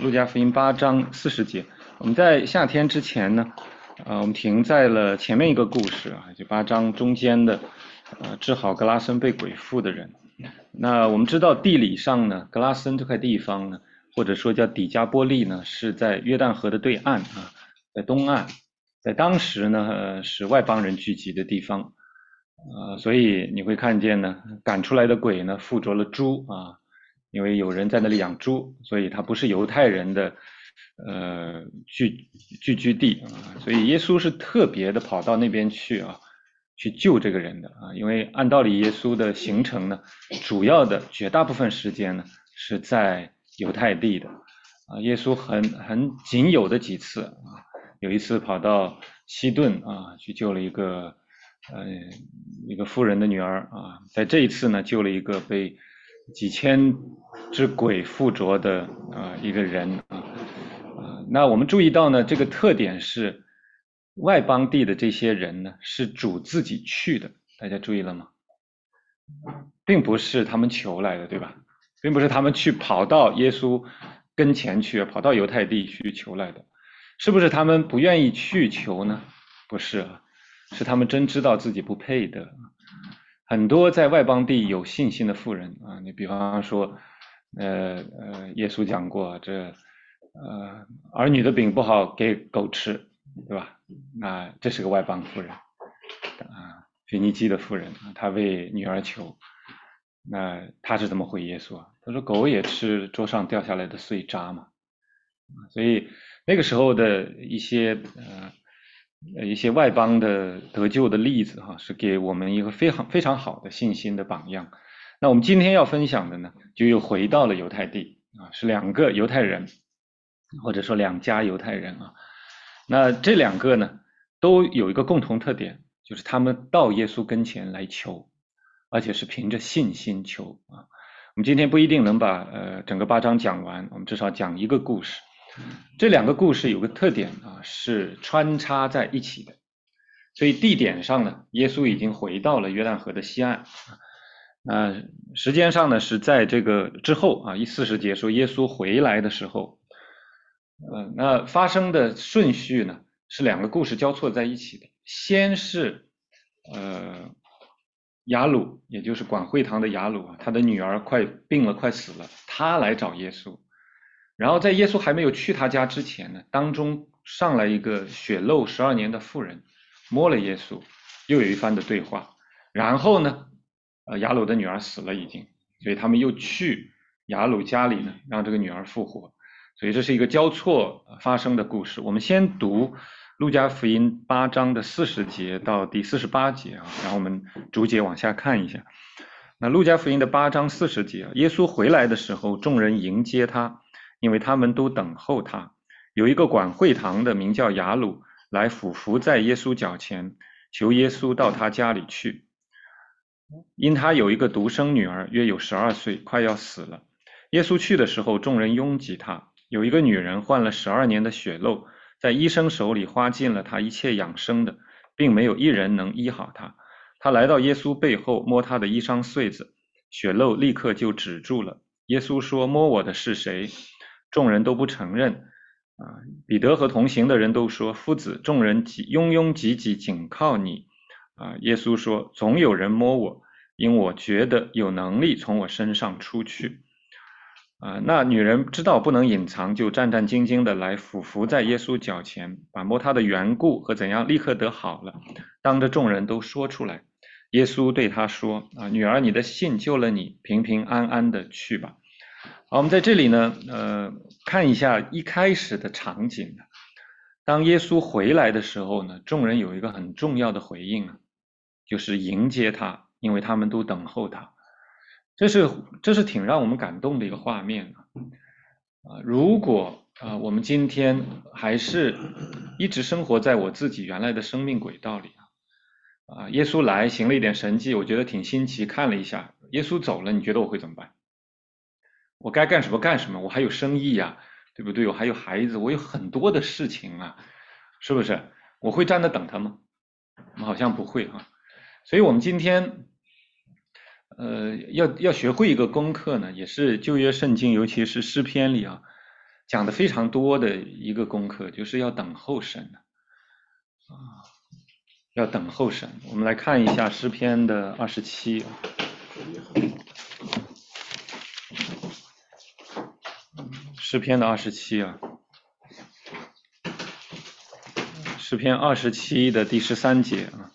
路加福音8章40节。我们在夏天之前呢，我们停在了前面一个故事啊，就8章中间的，治好格拉森被鬼附的人。那我们知道地理上呢，格拉森这块地方呢，或者说叫底加波利呢，是在约旦河的对岸啊，在东岸，在当时呢，是外邦人聚集的地方，所以你会看见呢，赶出来的鬼呢，附着了猪啊。因为有人在那里养猪，所以它不是犹太人的聚居地啊，所以耶稣是特别的跑到那边去啊，去救这个人的啊，因为按道理耶稣的行程呢，主要的绝大部分时间呢是在犹太地的啊，耶稣很仅有的几次啊，有一次跑到西顿啊去救了一个富人的女儿啊，在这一次呢救了一个被几千只鬼附着的一个人啊，那我们注意到呢，这个特点是外邦地的这些人呢是主自己去的，大家注意了吗？并不是他们求来的，对吧？并不是他们去跑到耶稣跟前去，跑到犹太地去求来的，是不是他们不愿意去求呢？不是啊，是他们真知道自己不配的。很多在外邦地有信心的妇人啊，你比方说，耶稣讲过儿女的饼不好给狗吃，对吧？那这是个外邦妇人啊，腓尼基的妇人，她为女儿求，那她是怎么回耶稣啊？她说狗也吃桌上掉下来的碎渣嘛，所以那个时候的一些外邦的得救的例子哈，是给我们一个非常非常好的信心的榜样。那我们今天要分享的呢，就又回到了犹太地啊，是两个犹太人，或者说两家犹太人啊。那这两个呢，都有一个共同特点，就是他们到耶稣跟前来求，而且是凭着信心求啊。我们今天不一定能把整个8章讲完，我们至少讲一个故事。这两个故事有个特点啊，是穿插在一起的，所以地点上呢，耶稣已经回到了约旦河的西岸，时间上呢是在这个之后啊，40节说耶稣回来的时候，那发生的顺序呢是两个故事交错在一起的，先是雅鲁，也就是管会堂的雅鲁啊，他的女儿快病了，快死了，他来找耶稣。然后在耶稣还没有去他家之前呢，当中上来一个血漏12年的妇人，摸了耶稣，又有一番的对话。然后呢，雅鲁的女儿死了已经，所以他们又去雅鲁家里呢，让这个女儿复活。所以这是一个交错发生的故事。我们先读路加福音8章的40节到第48节啊，然后我们逐节往下看一下。那路加福音的8章40节，耶稣回来的时候，众人迎接他，因为他们都等候他。有一个管会堂的名叫雅鲁，来俯伏在耶稣脚前，求耶稣到他家里去，因他有一个独生女儿，约有12岁，快要死了。耶稣去的时候，众人拥挤他。有一个女人患了12年的血漏，在医生手里花尽了她一切养生的，并没有一人能医好她。她来到耶稣背后，摸他的衣裳穗子，血漏立刻就止住了。耶稣说：“摸我的是谁？”众人都不承认。彼得和同行的人都说：“夫子，众人拥拥挤挤，紧靠你。”耶稣说：“总有人摸我，因我觉得有能力从我身上出去。”那女人知道不能隐藏，就战战兢兢的来俯伏在耶稣脚前，把摸他的缘故和怎样立刻得好了，当着众人都说出来。耶稣对他说：“女儿，你的信救了你，平平安安的去吧。”好，我们在这里呢，看一下一开始的场景。当耶稣回来的时候呢，众人有一个很重要的回应啊，就是迎接他，因为他们都等候他。这是挺让我们感动的一个画面如果我们今天还是一直生活在我自己原来的生命轨道里耶稣来行了一点神迹，我觉得挺新奇，看了一下，耶稣走了，你觉得我会怎么办？我该干什么干什么，我还有生意呀，对不对？我还有孩子，我有很多的事情啊，是不是？我会站着等他吗？我们好像不会所以我们今天要学会一个功课呢，也是旧约圣经，尤其是诗篇里讲的非常多的一个功课，就是要等候神啊，要等候神。我们来看一下诗篇的27，诗篇的27啊，诗篇27的第13节啊。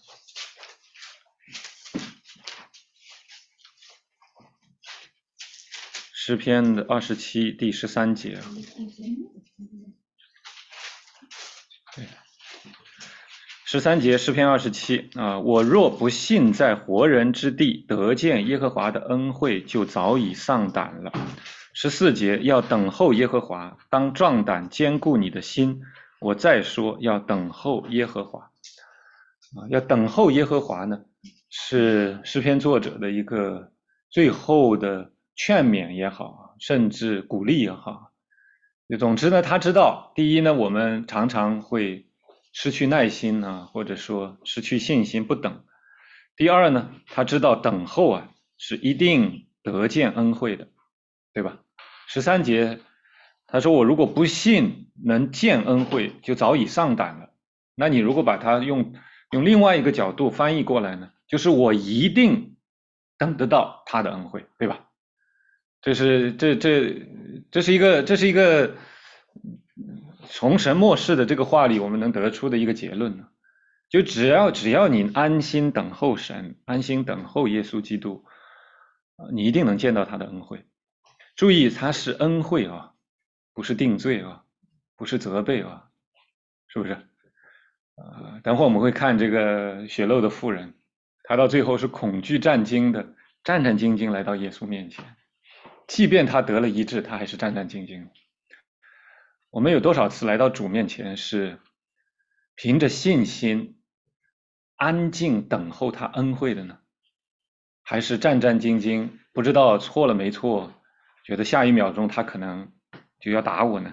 诗篇的27第13节啊。13节，诗篇27啊，我若不信在活人之地得见耶和华的恩惠，就早已丧胆了。14节，要等候耶和华，当壮胆坚固你的心。我再说，要等候耶和华要等候耶和华呢，是诗篇作者的一个最后的劝勉也好，甚至鼓励也好。总之呢，他知道，第一呢，我们常常会失去耐心啊，或者说失去信心，不等。第二呢，他知道等候啊是一定得见恩惠的，对吧？13节他说，我如果不信能见恩惠，就早已丧胆了。那你如果把它用另外一个角度翻译过来呢，就是我一定等得到他的恩惠，对吧？这是一个从神默示的这个话里我们能得出的一个结论呢，就只要你安心等候神，安心等候耶稣基督，你一定能见到他的恩惠。注意，他是恩惠啊，不是定罪啊，不是责备啊，是不是？等会我们会看这个血漏的妇人，她到最后是恐惧战兢的，战战兢兢来到耶稣面前，即便她得了医治，她还是战战兢兢。我们有多少次来到主面前是凭着信心安静等候他恩惠的呢？还是战战兢兢，不知道错了没错，觉得下一秒钟他可能就要打我呢？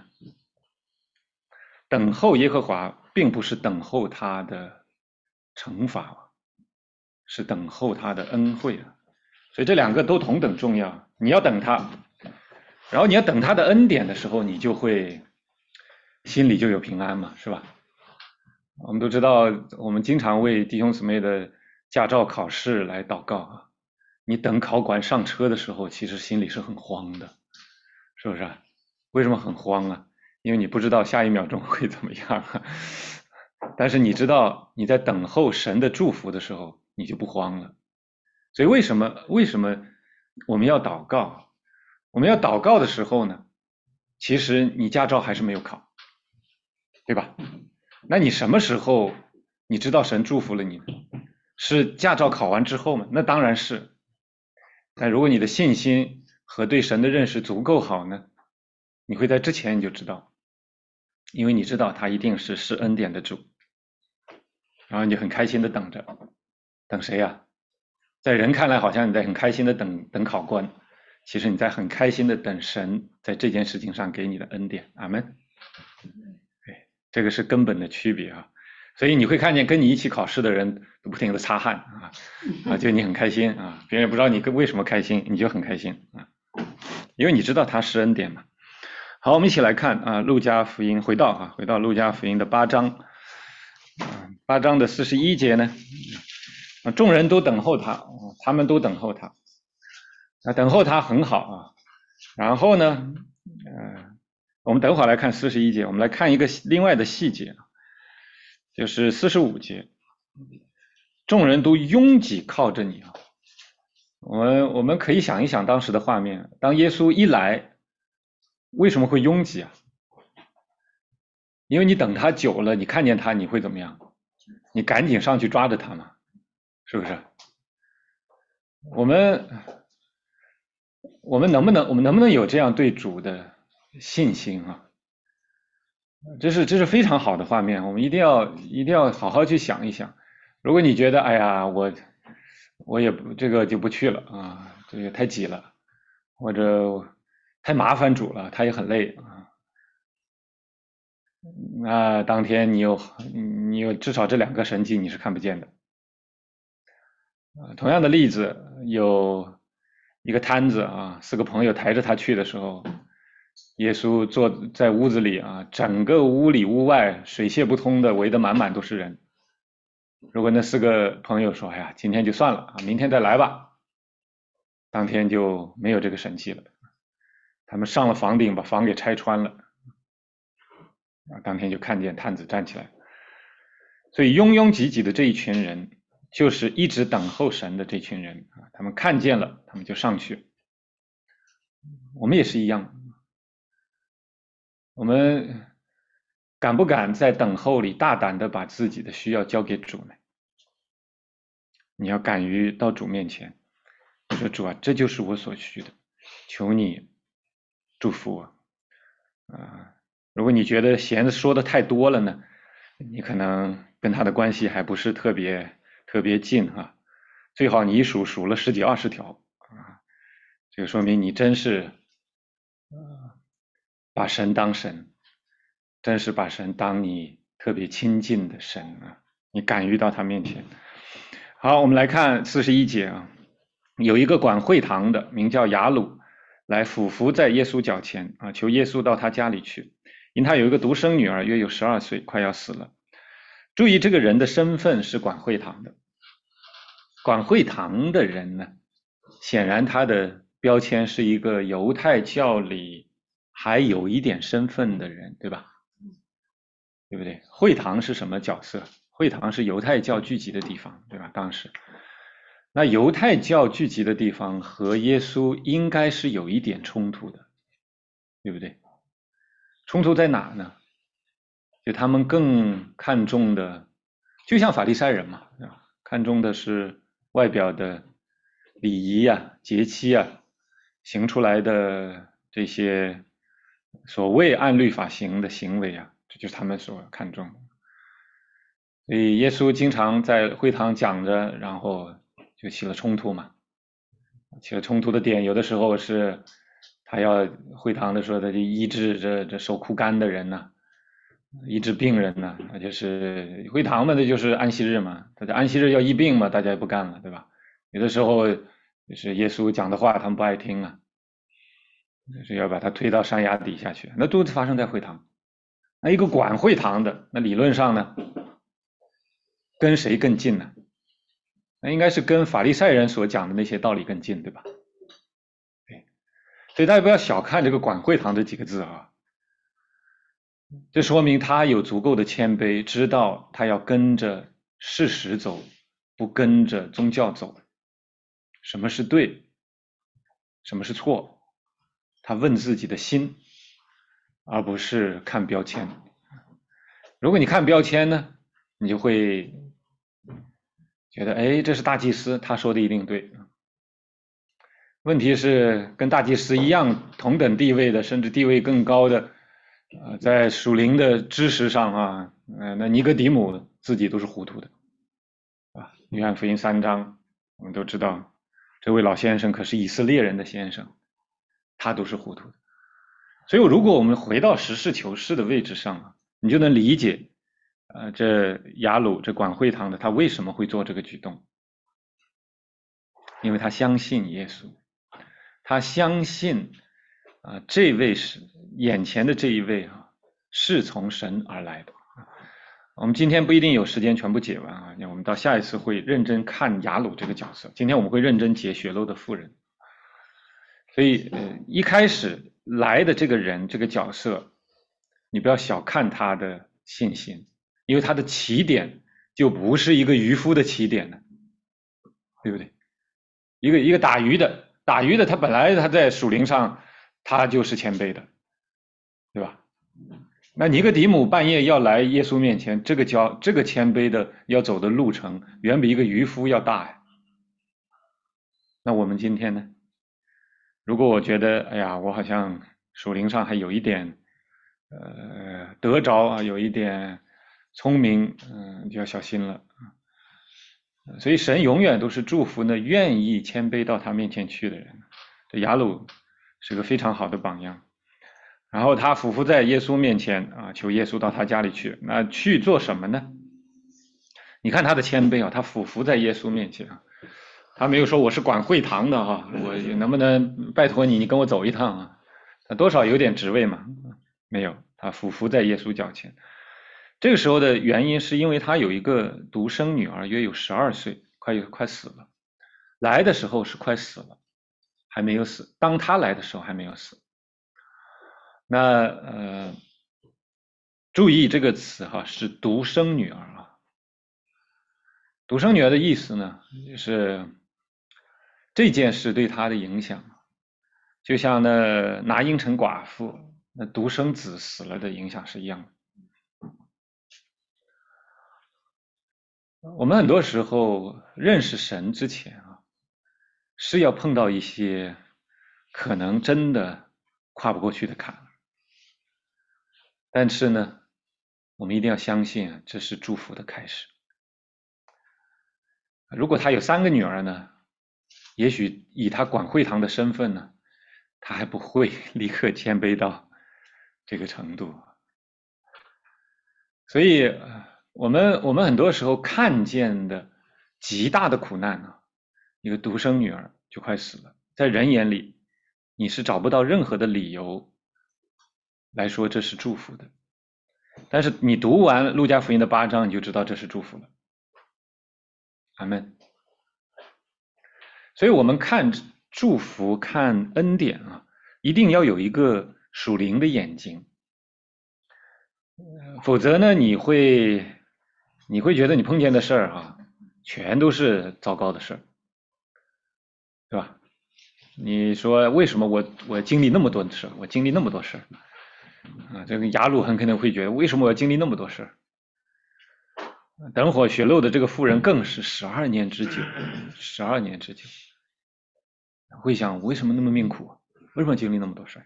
等候耶和华并不是等候他的惩罚，是等候他的恩惠啊。所以这两个都同等重要。你要等他，然后你要等他的恩典的时候，你就会心里就有平安嘛，是吧？我们都知道，我们经常为弟兄姊妹的驾照考试来祷告啊。你等考官上车的时候，其实心里是很慌的，是不是？为什么很慌啊？因为你不知道下一秒钟会怎么样啊。但是你知道你在等候神的祝福的时候，你就不慌了。所以为什么我们要祷告？我们要祷告的时候呢，其实你驾照还是没有考，对吧？那你什么时候你知道神祝福了你呢？是驾照考完之后吗？那当然是。但如果你的信心和对神的认识足够好呢，你会在之前你就知道，因为你知道他一定是施恩典的主，然后你就很开心的等着，等谁呀？在人看来好像你在很开心的等考官，其实你在很开心的等神在这件事情上给你的恩典。阿门。对，这个是根本的区别啊。所以你会看见跟你一起考试的人都不停的擦汗就你很开心啊，别人不知道你为什么开心，你就很开心啊，因为你知道他是恩典嘛。好，我们一起来看路加福音，回到路加福音的8章，8章的41节呢，众人都等候他，他们都等候他，等候他很好啊。然后呢，我们等会儿来看41节，我们来看一个另外的细节，就是45节，众人都拥挤靠着你啊。我们可以想一想当时的画面，当耶稣一来，为什么会拥挤啊？因为你等他久了，你看见他，你会怎么样？你赶紧上去抓着他嘛，是不是？我们能不能有这样对主的信心啊？这是非常好的画面，我们一定要好好去想一想。如果你觉得哎呀，我也不这个就不去了啊，这个太挤了，或者太麻烦主了，他也很累啊。那当天你有至少这2个神迹你是看不见的。同样的例子，有一个摊子啊，4个朋友抬着他去的时候， 耶稣坐在屋子里啊，整个屋里屋外水泄不通的，围得满满都是人。如果那4个朋友说：“哎呀，今天就算了啊，明天再来吧。”当天就没有这个神迹了。他们上了房顶，把房给拆穿了，当天就看见探子站起来。所以拥拥挤挤的这一群人，就是一直等候神的这群人啊，他们看见了，他们就上去。我们也是一样，我们敢不敢在等候里大胆的把自己的需要交给主呢？你要敢于到主面前，你说主啊，这就是我所需的，求你祝福我啊。如果你觉得弦子说的太多了呢，你可能跟他的关系还不是特别近啊。最好你一数了10几20条啊，这个说明你真是把神当神，真是把神当你特别亲近的神啊，你敢于到他面前。好，我们来看41节啊，有一个管会堂的名叫雅鲁，来俯伏在耶稣脚前啊，求耶稣到他家里去，因他有一个独生女儿，约有12岁，快要死了。注意这个人的身份是管会堂的，管会堂的人呢，显然他的标签是一个犹太教里还有一点身份的人，对吧？对不对？会堂是什么角色？会堂是犹太教聚集的地方，对吧？当时，那犹太教聚集的地方和耶稣应该是有一点冲突的，对不对？冲突在哪呢？就他们更看重的，就像法利赛人嘛，看重的是外表的礼仪啊、节期啊，行出来的这些所谓按律法行的行为啊，这就是他们所看重的。所以耶稣经常在会堂讲着，然后就起了冲突嘛。起了冲突的点，有的时候是他要会堂的时候，他就医治这手枯干的人呐、医治病人呐、那就是会堂嘛，那就是安息日嘛。大家安息日要医病嘛，大家也不干了，对吧？有的时候就是耶稣讲的话，他们不爱听啊，就是要把他推到山崖底下去。那都发生在会堂。那一个管会堂的，那理论上呢，跟谁更近呢？那应该是跟法利赛人所讲的那些道理更近，对吧？对，所以大家不要小看这个管会堂这几个字啊，这说明他有足够的谦卑，知道他要跟着事实走，不跟着宗教走。什么是对，什么是错？他问自己的心，而不是看标签。如果你看标签呢，你就会觉得，哎，这是大祭司，他说的一定对。问题是，跟大祭司一样同等地位的，甚至地位更高的，在属灵的知识上啊，那尼哥底母自己都是糊涂的，啊，约翰福音3章，我们都知道，这位老先生可是以色列人的先生，他都是糊涂的。所以，如果我们回到实事求是的位置上啊，你就能理解，这雅鲁这管会堂的他为什么会做这个举动，因为他相信耶稣。他相信这位是眼前的这一位啊，是从神而来的。我们今天不一定有时间全部解完啊，那我们到下一次会认真看雅鲁这个角色。今天我们会认真解血漏的妇人。所以一开始来的这个人这个角色，你不要小看他的信心，因为他的起点就不是一个渔夫的起点呢，对不对？一个打鱼的。打鱼的他本来他在属灵上他就是谦卑的，对吧？那尼哥底母半夜要来耶稣面前，这个谦卑的要走的路程远比一个渔夫要大呀。那我们今天呢？如果我觉得哎呀，我好像属灵上还有一点得着啊，有一点聪明，就要小心了。所以神永远都是祝福那愿意谦卑到他面前去的人。这雅鲁是个非常好的榜样。然后他俯伏在耶稣面前啊，求耶稣到他家里去。那去做什么呢？你看他的谦卑啊，他俯伏在耶稣面前啊，他没有说我是管会堂的哈，我能不能拜托你跟我走一趟啊？ 他多少有点职位嘛？没有，他俯伏在耶稣脚前。这个时候的原因是因为他有一个独生女儿，约有12岁，快死了。来的时候是快死了，还没有死。当他来的时候还没有死。那注意这个词哈，是独生女儿啊。独生女儿的意思呢，就是这件事对她的影响，就像那拿因城寡妇那独生子死了的影响是一样的。我们很多时候认识神之前啊，是要碰到一些可能真的跨不过去的坎，但是呢，我们一定要相信这是祝福的开始。如果他有3个女儿呢，也许以他管会堂的身份呢，他还不会立刻谦卑到这个程度。所以我们很多时候看见的极大的苦难啊，一个独生女儿就快死了，在人眼里你是找不到任何的理由来说这是祝福的，但是你读完路加福音的8章，你就知道这是祝福了。阿们。所以我们看祝福看恩典啊，一定要有一个属灵的眼睛，否则呢你会觉得你碰见的事儿啊全都是糟糕的事儿，对吧？你说为什么我经历那么多的事，我经历那么多事啊？这个雅鲁很可能会觉得为什么我要经历那么多事？等会血漏的这个妇人更是12年之久，12年之久，会想为什么那么命苦？为什么经历那么多事？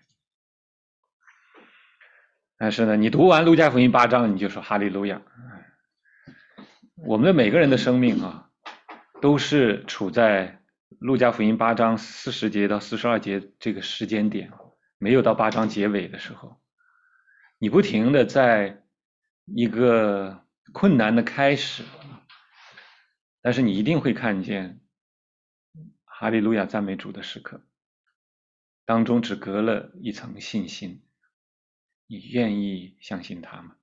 但是呢，你读完路加福音8章，你就说哈利路亚。我们的每个人的生命啊，都是处在路加福音8章40节到42节这个时间点，没有到8章结尾的时候，你不停的在一个困难的开始，但是你一定会看见哈利路亚赞美主的时刻，当中只隔了一层信心，你愿意相信他吗？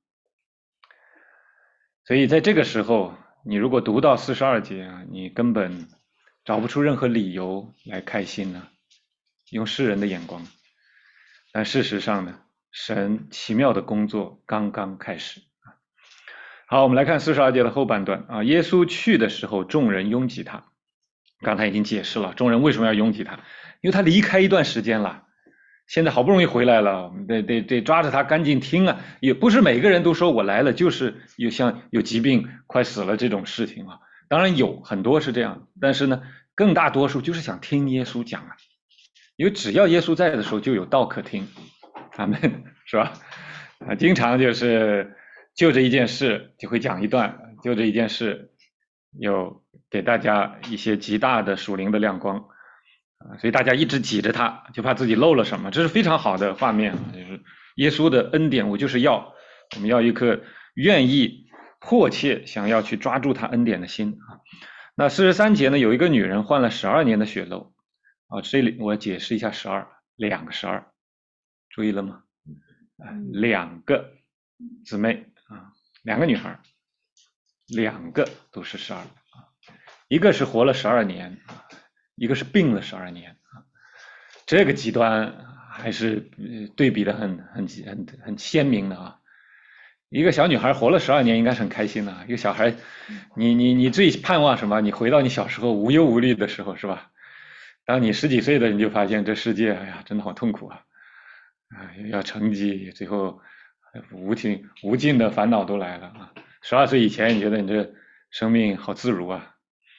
所以在这个时候，你如果读到42节啊，你根本找不出任何理由来开心呢，用世人的眼光。但事实上呢，神奇妙的工作刚刚开始。好，我们来看42节的后半段啊。耶稣去的时候，众人拥挤他。刚才已经解释了，众人为什么要拥挤他，因为他离开一段时间了。现在好不容易回来了，得抓着他赶紧听啊！也不是每个人都说我来了就是有疾病快死了这种事情啊。当然有很多是这样，但是呢，更大多数就是想听耶稣讲啊，因为只要耶稣在的时候就有道可听，阿们，是吧？啊，经常就是就这一件事就会讲一段，就这一件事有给大家一些极大的属灵的亮光。所以大家一直挤着他，就怕自己漏了什么，这是非常好的画面，就是耶稣的恩典，我就是要，我们要一颗愿意迫切想要去抓住他恩典的心啊。那43节呢，有一个女人患了12年的血漏啊，这里我解释一下12，两个12，注意了吗？2个姊妹啊，2个女孩，2个都是12啊，一个是活了12年啊。一个是病了12年啊，这个极端还是对比的很鲜明的啊。一个小女孩活了12年，应该是很开心的。一个小孩，你最盼望什么？你回到你小时候无忧无虑的时候，是吧？当你10几岁的，你就发现这世界，哎呀，真的好痛苦啊！啊，要成绩，最后无尽的烦恼都来了啊。12岁以前，你觉得你这生命好自如啊？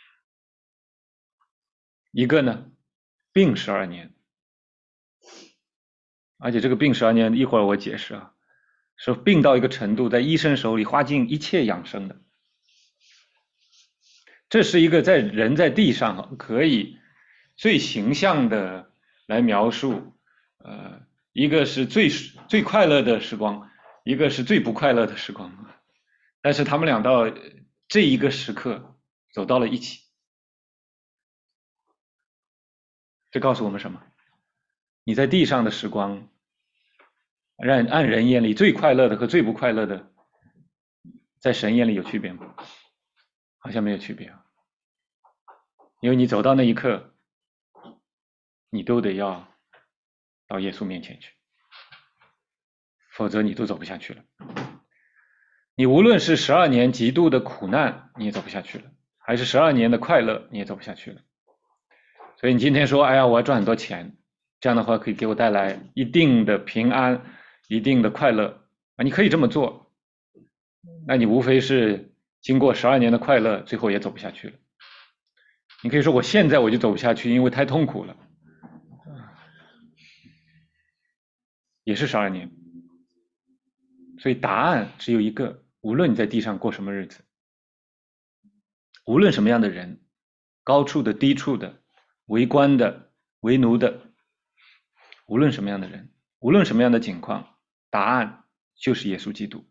一个呢，病12年，而且这个病12年，一会儿我解释啊，是病到一个程度，在医生手里花尽一切养生的。这是一个在人在地上可以最形象的来描述，一个是最快乐的时光，一个是最不快乐的时光，但是他们俩到这一个时刻走到了一起。这告诉我们什么？你在地上的时光按人眼里最快乐的和最不快乐的，在神眼里有区别吗？好像没有区别啊。因为你走到那一刻，你都得要到耶稣面前去，否则你都走不下去了。你无论是12年极度的苦难，你也走不下去了，还是12年的快乐，你也走不下去了。所以你今天说，哎呀，我要赚很多钱，这样的话可以给我带来一定的平安，一定的快乐啊，你可以这么做，那你无非是经过12年的快乐，最后也走不下去了。你可以说我现在我就走不下去，因为太痛苦了，也是12年。所以答案只有一个，无论你在地上过什么日子，无论什么样的人，高处的、低处的，为官的、为奴的，无论什么样的人，无论什么样的境况，答案就是耶稣基督。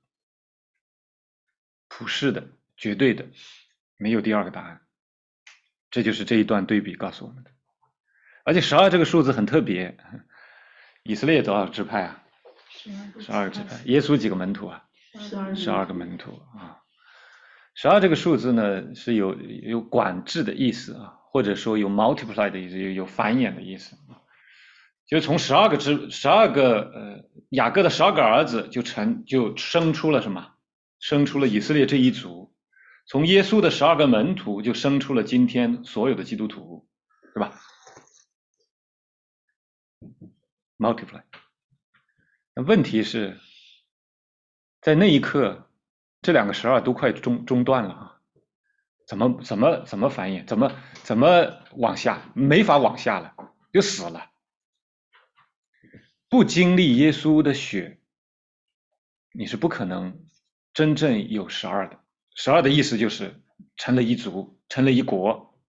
普世的、绝对的，没有第二个答案。这就是这一段对比告诉我们的。而且12这个数字很特别，以色列多少支派啊？12个支派。耶稣几个门徒啊？12个门徒啊。12这个数字呢是有管制的意思啊，或者说有 multiply 的意思，有繁衍的意思。就从12个雅各的12个儿子就生出了什么？生出了以色列这一族。从耶稣的12个门徒就生出了今天所有的基督徒，对吧 ？multiply。那问题是，在那一刻，这两个12都快中断了啊！怎么繁衍？怎么往下？没法往下了，就死了。不经历耶稣的血，你是不可能真正有12的。12的意思就是成了一族，成了一国，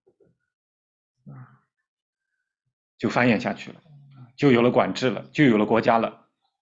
就繁衍下去了，就有了管制了，就有了国家了。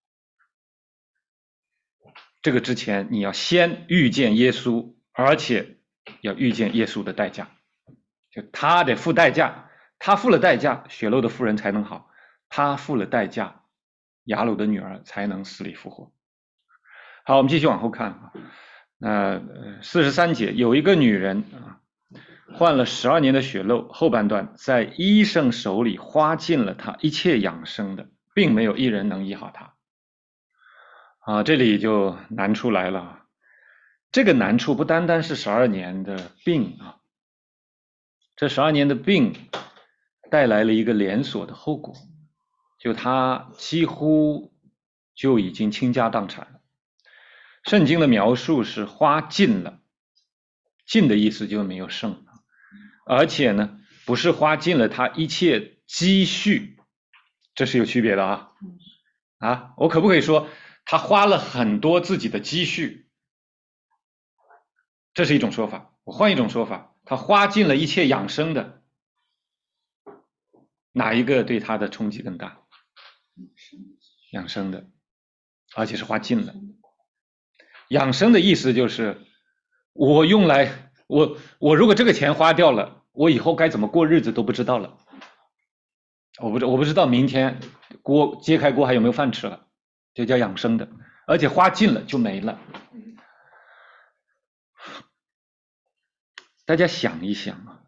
这个之前你要先遇见耶稣，而且要遇见耶稣的代价，就他得付代价，他付了代价，血漏的妇人才能好，他付了代价，雅鲁的女儿才能死里复活。好，我们继续往后看啊。43节，有一个女人啊，患了12年的血漏，后半段在医生手里花尽了她一切养生的，并没有一人能医好她。啊，这里就难处来了。这个难处不单单是12年的病啊，这12年的病带来了一个连锁的后果，就他几乎就已经倾家荡产了。圣经的描述是花尽了，尽的意思就没有剩，而且呢，不是花尽了他一切积蓄，这是有区别的啊。啊，我可不可以说他花了很多自己的积蓄？这是一种说法。我换一种说法，他花尽了一切养生的，哪一个对他的冲击更大？养生的，而且是花尽了。养生的意思就是我用来我如果这个钱花掉了，我以后该怎么过日子都不知道了。我不知道明天揭开锅还有没有饭吃了，这叫养生的，而且花尽了就没了。大家想一想啊，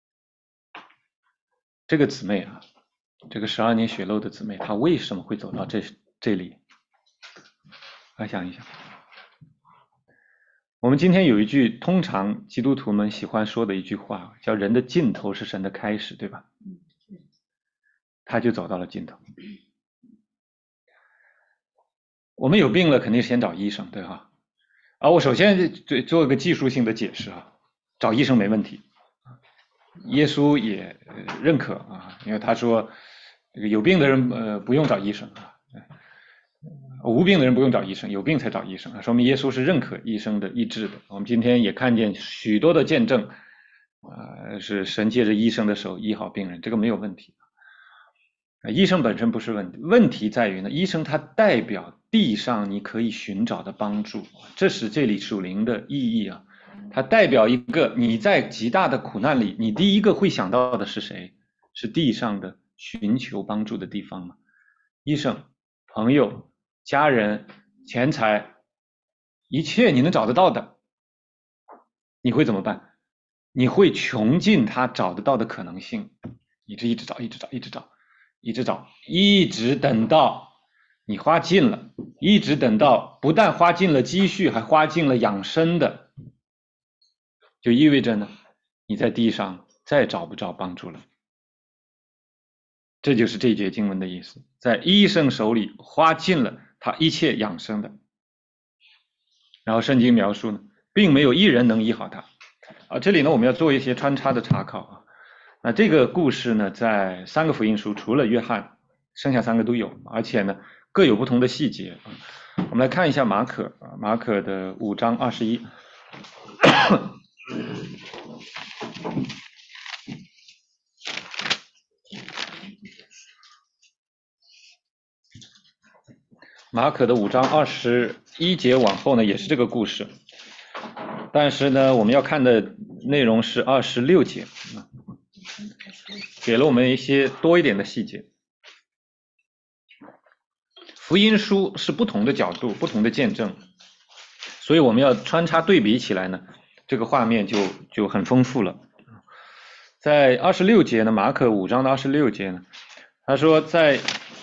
这个姊妹啊，这个12年血漏的姊妹，她为什么会走到这里？来想一想。我们今天有一句通常基督徒们喜欢说的一句话，叫人的尽头是神的开始，对吧？他就走到了尽头。我们有病了肯定先找医生，对吧？我首先做一个技术性的解释啊，找医生没问题，耶稣也认可啊，因为他说有病的人不用找医生啊，无病的人不用找医生，有病才找医生，说明耶稣是认可医生的医治的。我们今天也看见许多的见证，是神借着医生的手医好病人，这个没有问题。医生本身不是问题，问题在于呢，医生他代表地上你可以寻找的帮助，这是这里属灵的意义啊。它代表一个你在极大的苦难里，你第一个会想到的是谁？是地上的寻求帮助的地方吗？医生、朋友、 家人、钱财，一切你能找得到的，你会怎么办？你会穷尽他找得到的可能性，一直找，一直等到你花尽了，一直等到不但花尽了积蓄，还花尽了养生的，就意味着呢，你在地上再找不着帮助了。这就是这节经文的意思，在医生手里花尽了他一切养生的。然后圣经描述呢，并没有一人能医好他。这里呢我们要做一些穿插的查考啊。那这个故事呢，在3个福音书除了约翰，剩下3个都有，而且呢各有不同的细节。我们来看一下马可的5章21。马可的5章21节往后呢，也是这个故事，但是呢，我们要看的内容是26节，给了我们一些多一点的细节。福音书是不同的角度、不同的见证，所以我们要穿插对比起来呢，这个画面就很丰富了。在26节呢，马可5章的26节呢，他说在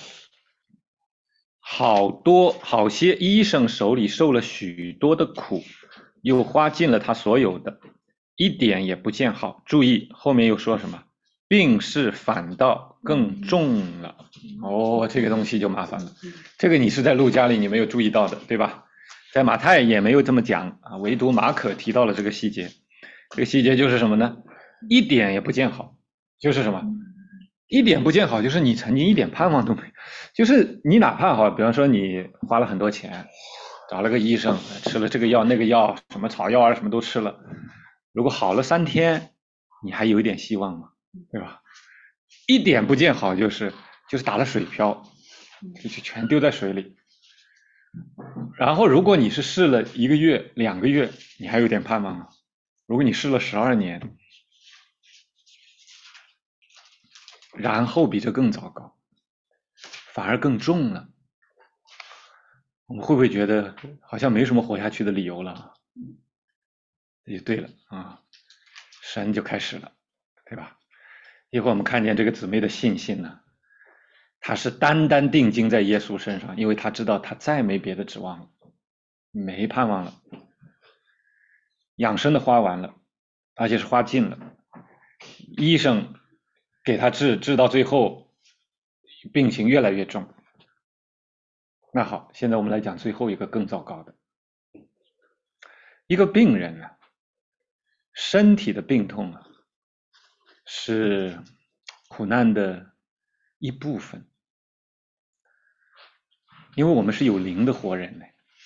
好些医生手里受了许多的苦，又花尽了他所有的，一点也不见好。注意后面又说什么？病势反倒更重了。这个东西就麻烦了。这个你是在路加里你没有注意到的，对吧？在马太也没有这么讲啊，唯独马可提到了这个细节。这个细节就是什么呢？一点也不见好，就是什么？一点不见好，就是你曾经一点盼望都没有，就是你哪怕比方说你花了很多钱，找了个医生，吃了这个药那个药，什么草药啊什么都吃了，如果好了3天，你还有一点希望吗？对吧？一点不见好，就是打了水漂，就全丢在水里。然后如果你是试了1个月、2个月，你还有点盼望吗？如果你试了12年，然后比这更糟糕，反而更重了，我们会不会觉得好像没什么活下去的理由了？这就对了啊，神就开始了，对吧？一会儿我们看见这个姊妹的信心呢，她是单单定睛在耶稣身上，因为她知道她再没别的指望了，没盼望了，养生的花完了，而且是花尽了，医生给她治到最后病情越来越重。那好，现在我们来讲最后一个更糟糕的。一个病人啊，身体的病痛啊，是苦难的一部分，因为我们是有灵的活人呢。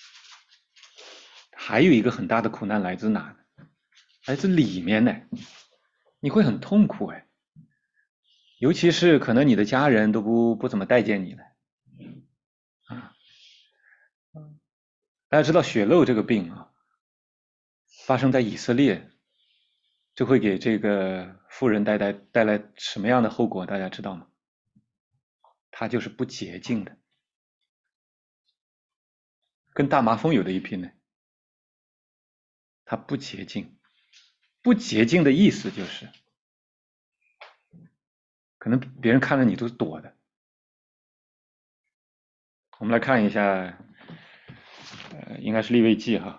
还有一个很大的苦难来自哪呢？来自里面呢，你会很痛苦哎，尤其是可能你的家人都不怎么待见你了啊。大家知道血漏这个病啊，发生在以色列，这会给这个妇人带来什么样的后果？大家知道吗？它就是不洁净的，跟大麻风有的一拼呢。它不洁净，不洁净的意思就是，可能别人看了你都是躲的。我们来看一下，应该是利未记哈，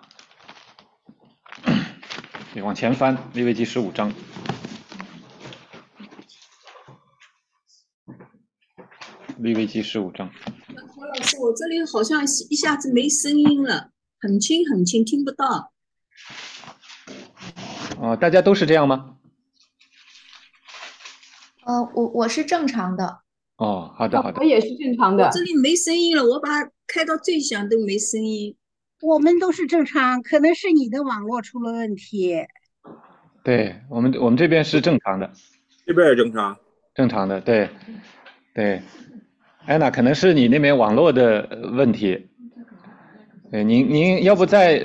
你往前翻，利未记15章。利未记15章。 何老师，我这里好像一下子没声音了，很轻很轻，听不到。 大家都是这样吗？ 我是正常的。 好的好的。 我也是正常的。 我这里没声音了，我把它开到最响都没声音。 我们都是正常，可能是你的网络出了问题。 对，我们这边是正常的。 这边也正常。正常的，对对。安娜，可能是你那边网络的问题。对，您要不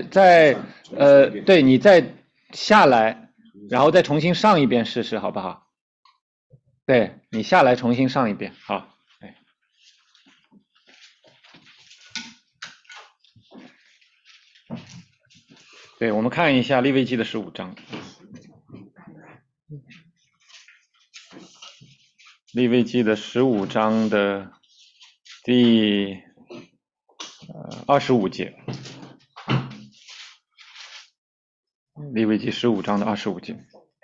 对，你再下来，然后再重新上一遍试试，好不好？对，你下来重新上一遍，好。 对，我们看一下利未记的15章。利未记的15章的第25节。利未记15章的25节。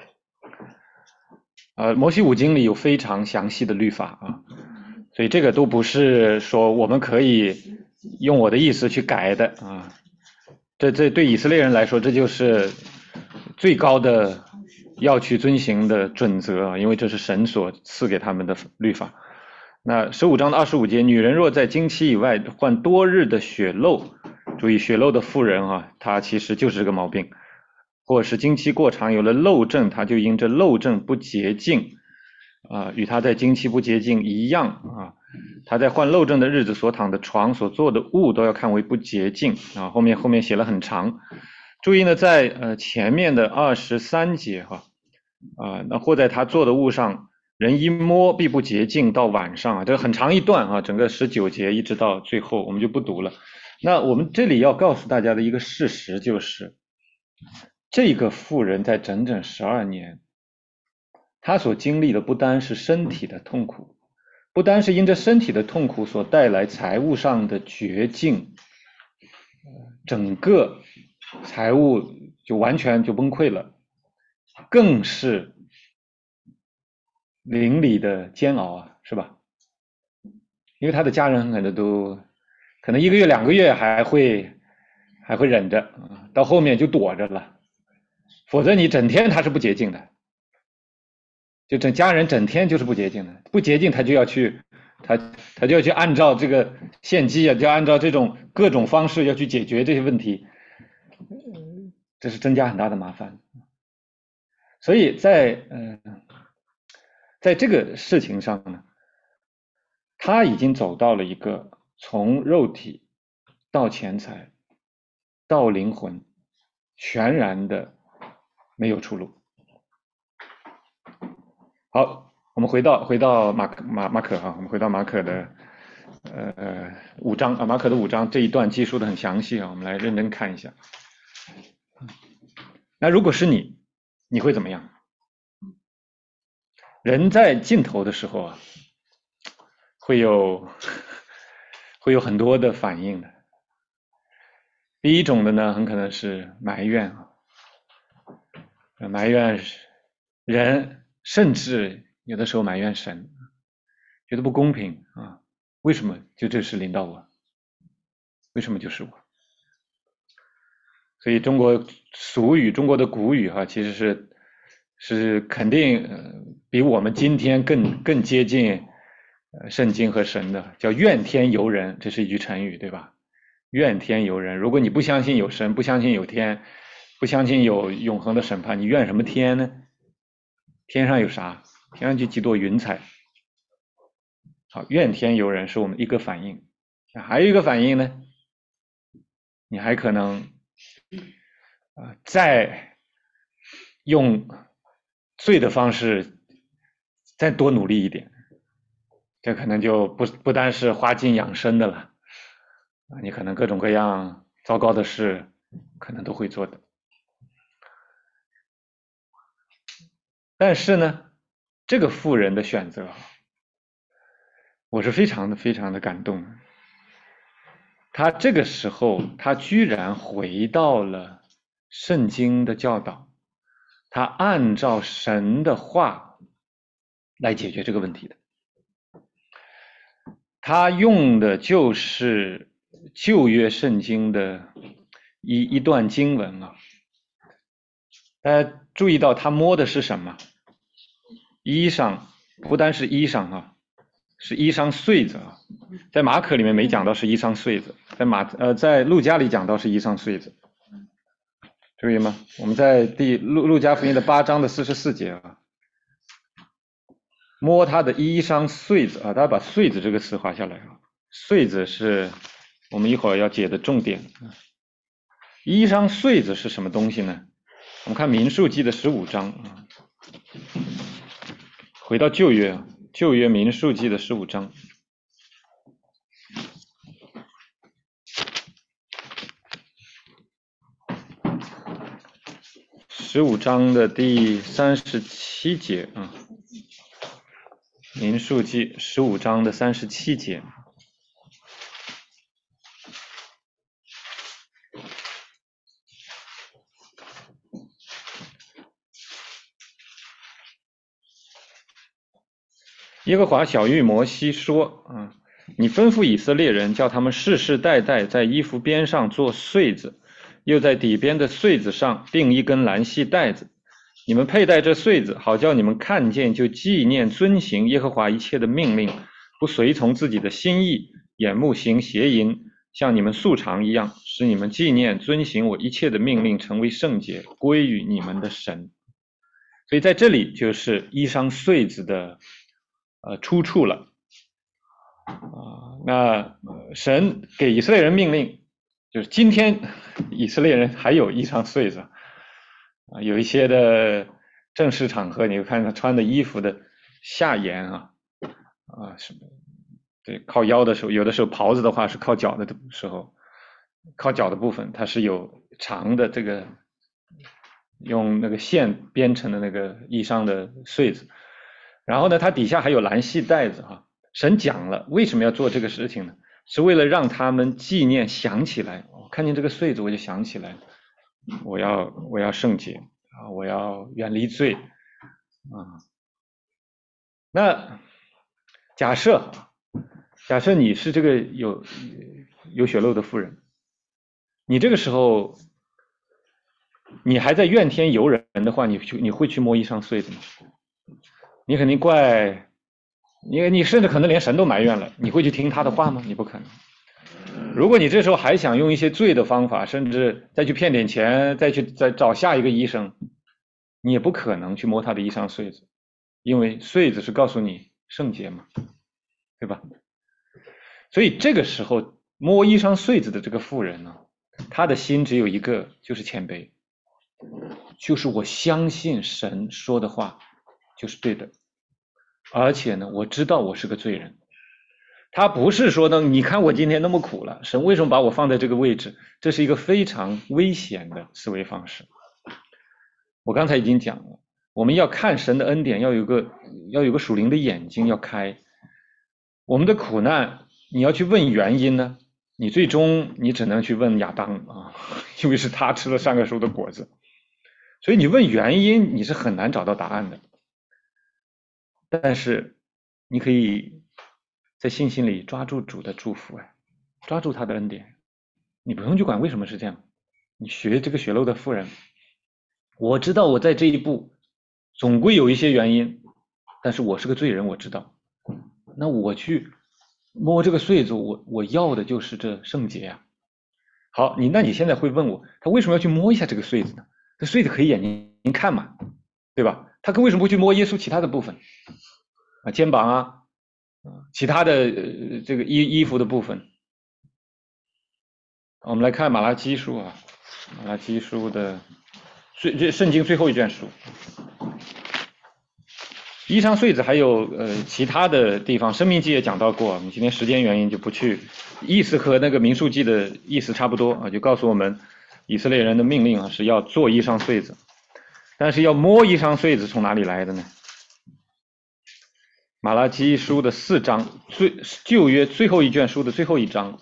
摩西五经里有非常详细的律法啊，所以这个都不是说我们可以用我的意思去改的啊。这对以色列人来说，这就是最高的要去遵行的准则啊，因为这是神所赐给他们的律法。那15章的25节，女人若在经期以外患多日的血漏，注意血漏的妇人啊，她其实就是这个毛病，或者是经期过长有了漏症，她就因这漏症不洁净与她在经期不洁净一样啊。她在患漏症的日子所躺的床所做的物都要看为不洁净啊。后面写了很长。注意呢，在前面的23节那或在他做的物上，人一摸必不洁净到晚上啊，这很长一段啊，整个19节一直到最后，我们就不读了。那我们这里要告诉大家的一个事实就是，这个妇人在整整12年，她所经历的不单是身体的痛苦，不单是因着身体的痛苦所带来财务上的绝境，整个财务就完全就崩溃了，更是邻里的煎熬啊，是吧？因为他的家人可能1个月2个月还会忍着，到后面就躲着了，否则你整天他是不洁净的，就家人整天就是不洁净的，不洁净他就要去按照这个献祭啊，就按照这种各种方式要去解决这些问题，这是增加很大的麻烦。所以在这个事情上呢，他已经走到了一个从肉体到钱财到灵魂全然的没有出路。好，我们回到马可我们回到马可的5章啊，马可的5章这一段记述的很详细啊，我们来认真看一下。那如果是你会怎么样？人在尽头的时候啊，会有很多的反应的。第一种的呢，很可能是埋怨埋怨人，甚至有的时候埋怨神，觉得不公平啊，为什么就这事临到我？为什么就是我？所以中国俗语，中国的古语其实是肯定比我们今天更接近圣经和神的，叫怨天尤人，这是一句成语，对吧？怨天尤人，如果你不相信有神，不相信有天，不相信有永恒的审判，你怨什么天呢？天上有啥？天上就几朵云彩。好，怨天尤人是我们一个反应。还有一个反应呢，你还可能再用罪的方式再多努力一点，这可能就不单是花尽养生的了，你可能各种各样糟糕的事可能都会做的。但是呢，这个妇人的选择，我是非常的感动。他这个时候，他居然回到了圣经的教导，他按照神的话来解决这个问题的。他用的就是旧约圣经的一段经文啊。大家注意到他摸的是什么？衣裳，不单是衣裳啊，是衣裳穗子啊。在马可里面没讲到是衣裳穗子，在路加里讲到是衣裳穗子，注意吗？我们在路加福音的8章的44节啊，摸他的衣裳穗子啊，大家把穗子这个词划下来啊，穗子是我们一会儿要解的重点。衣裳穗子是什么东西呢？我们看民数记的15章啊，回到旧约民数记的15章。 15章的第37节啊，民数记15章的37节。耶和华晓谕摩西说你吩咐以色列人，叫他们世世代代在衣服边上做穗子，又在底边的穗子上钉一根蓝细带子。你们佩戴这穗子，好叫你们看见就纪念遵行耶和华一切的命令，不随从自己的心意，眼目行邪淫，像你们素常一样，使你们纪念遵行我一切的命令，成为圣洁，归于你们的神。所以在这里就是衣裳穗子的出处了。那神给以色列人命令，就是今天以色列人还有衣裳穗子有一些的正式场合，你会看他穿的衣服的下沿什么对，靠腰的时候，有的时候袍子的话是靠脚的时候，靠脚的部分它是有长的这个用那个线编成的那个衣裳的穗子，然后呢它底下还有蓝细带子神讲了为什么要做这个事情呢？是为了让他们纪念想起来，看见这个穗子我就想起来我要圣洁我要远离罪那假设你是这个有血漏的妇人，你这个时候你还在怨天尤人的话，你会去摸衣裳穗子吗？你肯定怪你甚至可能连神都埋怨了，你会去听他的话吗？你不可能。如果你这时候还想用一些罪的方法，甚至再去骗点钱，再找下一个医生，你也不可能去摸他的衣裳穗子，因为穗子是告诉你圣洁嘛，对吧？所以这个时候摸衣裳穗子的这个妇人呢，她的心只有一个，就是谦卑，就是我相信神说的话就是对的，而且呢我知道我是个罪人。他不是说呢你看我今天那么苦了，神为什么把我放在这个位置？这是一个非常危险的思维方式。我刚才已经讲了，我们要看神的恩典，要有个属灵的眼睛要开。我们的苦难你要去问原因呢，你最终你只能去问亚当因为是他吃了善恶树的果子，所以你问原因你是很难找到答案的。但是你可以在信心里抓住主的祝福抓住他的恩典，你不用去管为什么是这样。你学这个血漏的妇人，我知道我在这一步总归有一些原因，但是我是个罪人，我知道，那我去摸这个穗子，我要的就是这圣洁好，那你现在会问我，他为什么要去摸一下这个穗子呢？这穗子可以眼睛看嘛，对吧？他为什么不去摸耶稣其他的部分肩膀其他的这个衣服的部分？我们来看马拉基书马拉基书的圣经最后一卷书。衣裳穗子还有其他的地方，申命记也讲到过，我们今天时间原因就不去，意思和那个民数记的意思差不多就告诉我们以色列人的命令是要做衣裳穗子，但是要摸衣裳穗子从哪里来的呢？马拉基书的4章，旧约最后一卷书的最后一章，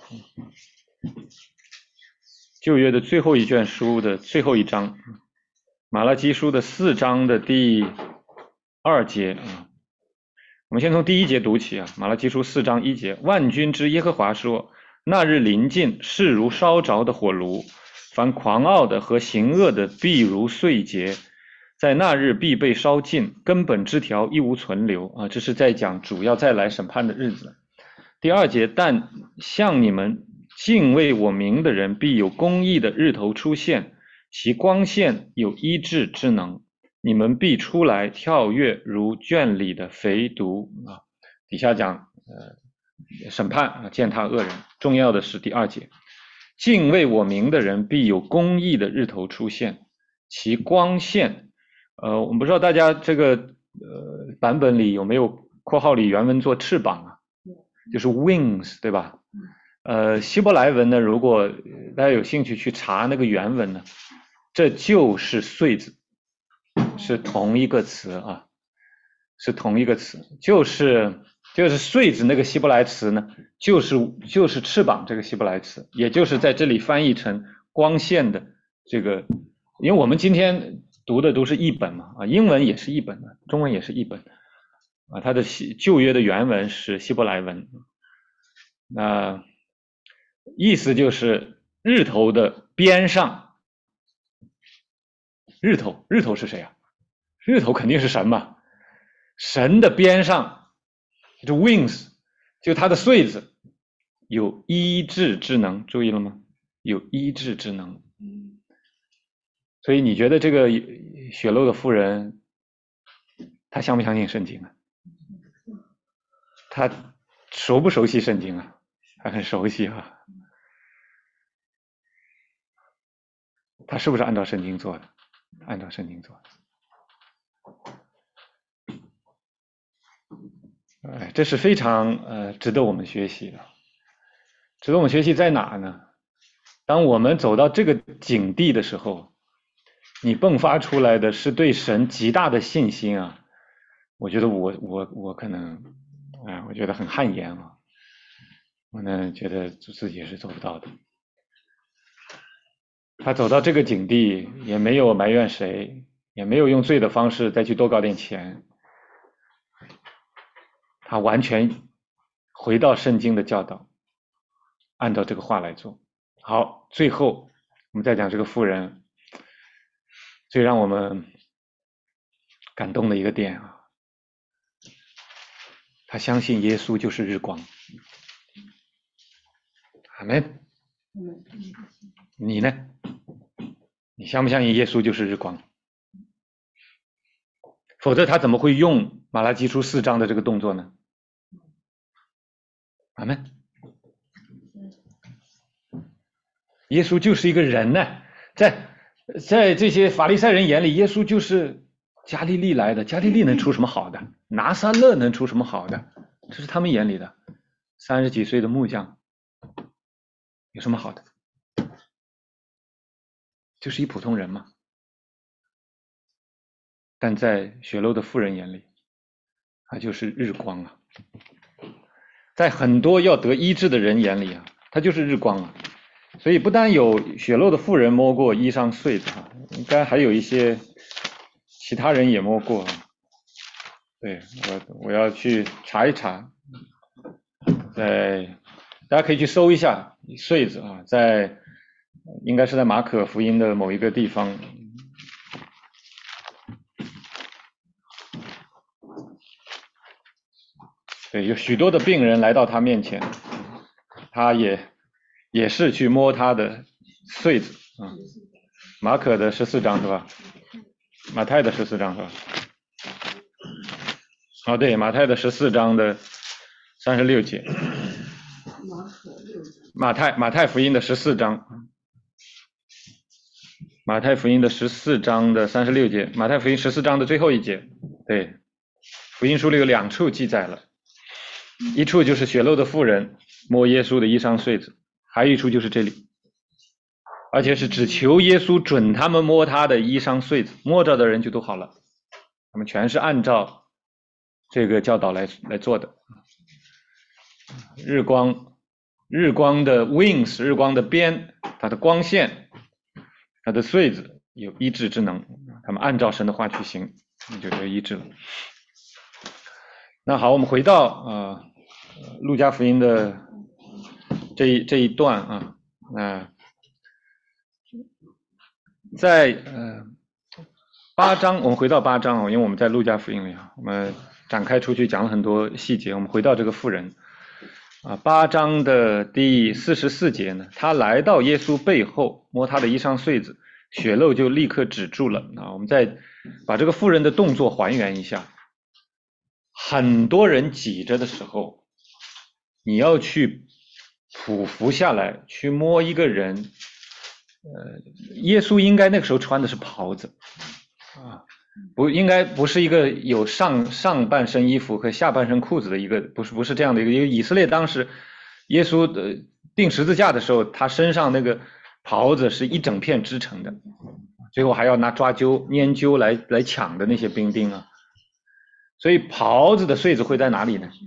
旧约的最后一卷书的最后一章，马拉基书的4章的第2节我们先从第1节读起马拉基书4章1节，万军之耶和华说，那日临近，势如烧着的火炉，凡狂傲的和行恶的必如碎秸，在那日必被烧尽，根本枝条一无存留这是在讲主要再来审判的日子。第2节，但像你们敬畏我名的人，必有公义的日头出现，其光线有医治之能，你们必出来跳跃如圈里的肥犊底下讲审判践踏恶人。重要的是第2节，敬畏我名的人必有公义的日头出现，其光线我们不知道大家这个版本里有没有括号里原文做翅膀就是 wings 对吧？希伯来文呢，如果大家有兴趣去查那个原文呢，这就是穗子是同一个词啊，是同一个词，就是穗子那个希伯来词呢，就是翅膀这个希伯来词，也就是在这里翻译成光线的这个，因为我们今天读的都是译本嘛，啊，英文也是译本的，中文也是译本，啊，它的旧约的原文是希伯来文，那意思就是日头的边上，日头是谁啊？日头肯定是神嘛，神的边上，就 wings， 就它的穗子有医治之能，注意了吗？有医治之能。所以你觉得这个血漏的妇人，她相不相信圣经啊？她熟不熟悉圣经啊？她很熟悉啊。她是不是按照圣经做的？按照圣经做的。哎，这是非常值得我们学习的。值得我们学习在哪呢？当我们走到这个境地的时候，你迸发出来的是对神极大的信心啊！我觉得我可能，我觉得很汗颜啊！我呢觉得自己是做不到的。他走到这个境地，也没有埋怨谁，也没有用罪的方式再去多搞点钱，他完全回到圣经的教导，按照这个话来做。好，最后我们再讲这个妇人最让我们感动的一个点啊，他相信耶稣就是日光。阿们。你呢？你相不相信耶稣就是日光？否则他怎么会用马拉基书4章的这个动作呢？阿们。耶稣就是一个人呢，在这些法利赛人眼里，耶稣就是加利利来的，加利利能出什么好的？拿撒勒能出什么好的？这是他们眼里的30几岁的木匠，有什么好的？就是一普通人嘛。但在血漏的妇人眼里，他就是日光啊。在很多要得医治的人眼里啊，他就是日光啊。所以不单有血漏的妇人摸过衣裳穗子啊，应该还有一些其他人也摸过。对，我要去查一查，大家可以去搜一下穗子啊，应该是在马可福音的某一个地方。对，有许多的病人来到他面前，他也是去摸他的穗子啊。马可的14章是吧？马太的14章是吧？哦，对，马太的14章的36节。马太福音的14章。马太福音的14章的36节，马太福音14章的最后一节。对，福音书里有2处记载了，一处就是血漏的妇人摸耶稣的衣裳穗子，还有一处就是这里，而且是只求耶稣准他们摸他的衣裳穗子，摸着的人就都好了。他们全是按照这个教导来做的。日光的 wings， 日光的边，它的光线，它的穗子有医治之能，他们按照神的话去行，你就得医治了。那好，我们回到路加福音的这一段啊，在8章，我们回到8章因为我们在路加福音里我们展开出去讲了很多细节，我们回到这个妇人8章的第44节呢，他来到耶稣背后摸他的衣裳穗子，血漏就立刻止住了我们再把这个妇人的动作还原一下。很多人挤着的时候，你要去匍匐下来去摸一个人，耶稣应该那个时候穿的是袍子应该不是一个有上半身衣服和下半身裤子的一个，不是这样的一个。因为以色列当时耶稣钉十字架的时候，他身上那个袍子是一整片织成的， 最后还要拿抓阄、拈阄来抢的那些兵丁啊。所以袍子的穗子会在哪里呢？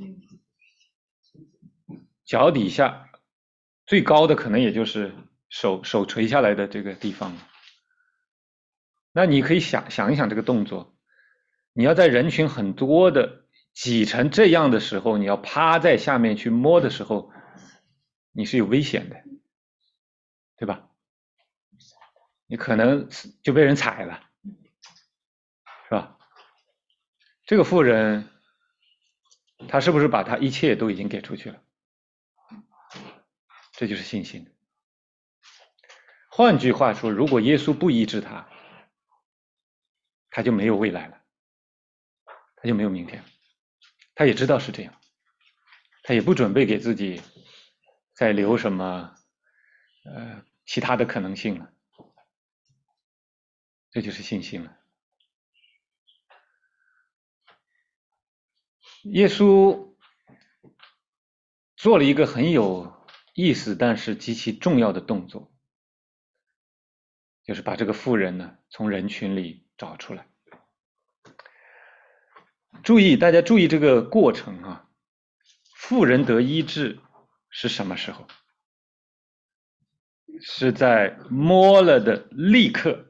脚底下，最高的可能也就是手垂下来的这个地方。那你可以想一想这个动作，你要在人群很多的挤成这样的时候，你要趴在下面去摸的时候，你是有危险的，对吧？你可能就被人踩了，是吧？这个妇人，她是不是把她一切都已经给出去了？这就是信心。换句话说，如果耶稣不医治她，她就没有未来了，她就没有明天了。她也知道是这样，她也不准备给自己再留什么其他的可能性了。这就是信心了。耶稣做了一个很有意思但是极其重要的动作，就是把这个妇人呢从人群里找出来。大家注意这个过程啊，妇人得医治是什么时候？是在摸了的立刻。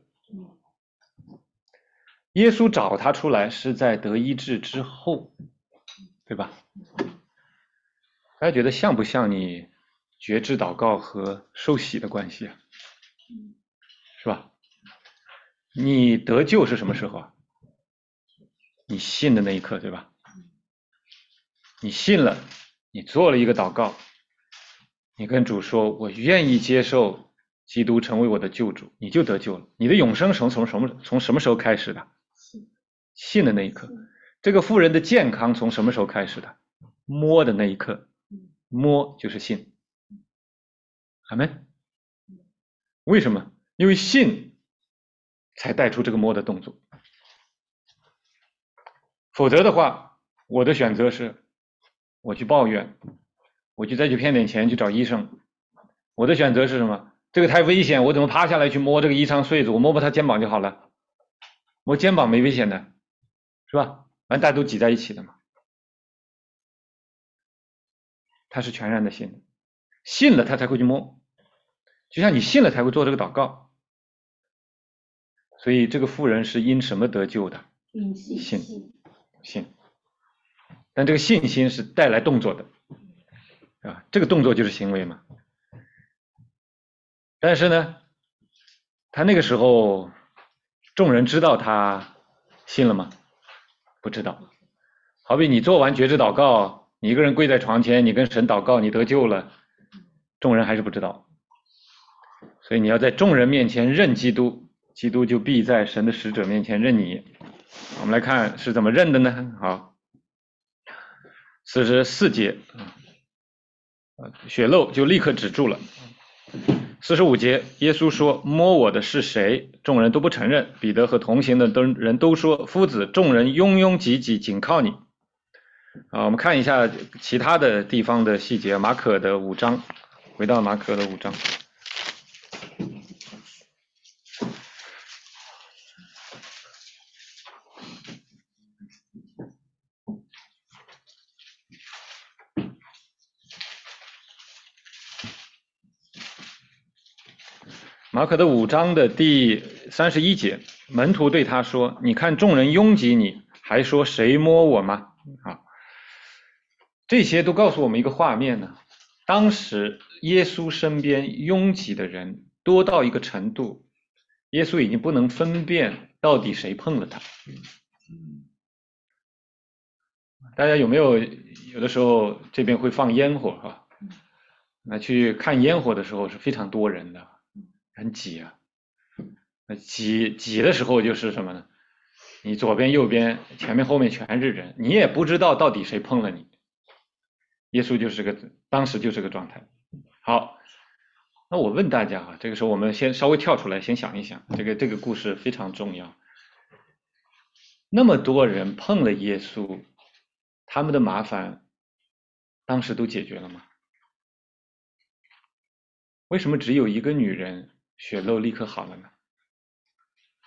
耶稣找他出来是在得医治之后，对吧？大家觉得像不像你觉知祷告和受洗的关系啊？是吧？你得救是什么时候啊？你信的那一刻，对吧？你信了，你做了一个祷告，你跟主说我愿意接受基督成为我的救主，你就得救了。你的永生从什么时候开始的？信的那一刻。这个妇人的健康从什么时候开始的？摸的那一刻。摸就是信。阿们。为什么？因为信才带出这个摸的动作，否则的话，我的选择是我去抱怨，我就再去骗点钱去找医生。我的选择是什么？这个太危险，我怎么趴下来去摸这个衣裳穗子？我摸摸他肩膀就好了，摸肩膀没危险的，是吧？反正大家都挤在一起的嘛。他是全然的信，信了他才会去摸，就像你信了才会做这个祷告。所以这个妇人是因什么得救的？信。但这个信心是带来动作的，啊，这个动作就是行为嘛。但是呢，他那个时候众人知道他信了吗？不知道。好比你做完觉知祷告，你一个人跪在床前，你跟神祷告，你得救了，众人还是不知道。所以你要在众人面前认基督，基督就必在神的使者面前认你。我们来看是怎么认的呢？好，44节，血漏就立刻止住了。45节，耶稣说：“摸我的是谁？”众人都不承认。彼得和同行的人都说：“夫子，众人拥拥挤挤，紧靠你。”我们看一下其他的地方的细节。马可的5章，回到马可的5章。马可的5章的第31节，门徒对他说：“你看众人拥挤你，还说谁摸我吗？”啊，这些都告诉我们一个画面呢。当时耶稣身边拥挤的人多到一个程度，耶稣已经不能分辨到底谁碰了他。大家有没有的时候这边会放烟火哈？那去看烟火的时候是非常多人的，很挤啊。那挤的时候就是什么呢？你左边右边前面后面全是人，你也不知道到底谁碰了你。耶稣当时就是个状态。好，那我问大家啊，这个时候我们先稍微跳出来，先想一想，这个故事非常重要。那么多人碰了耶稣，他们的麻烦当时都解决了吗？为什么只有一个女人血漏立刻好了呢？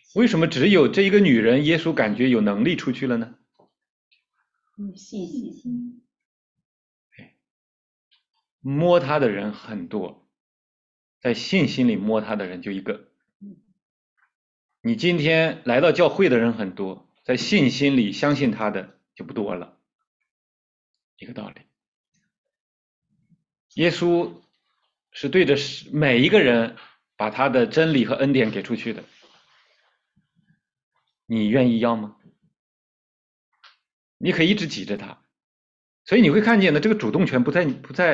为什么只有这一个女人，耶稣感觉有能力出去了呢？ 信心。 摸他的人很多，在信心里摸他的人就一个。你今天来到教会的人很多，在信心里相信他的就不多了，一个道理。耶稣是对着每一个人把他的真理和恩典给出去的，你愿意要吗？你可以一直挤着他，所以你会看见的这个主动权不在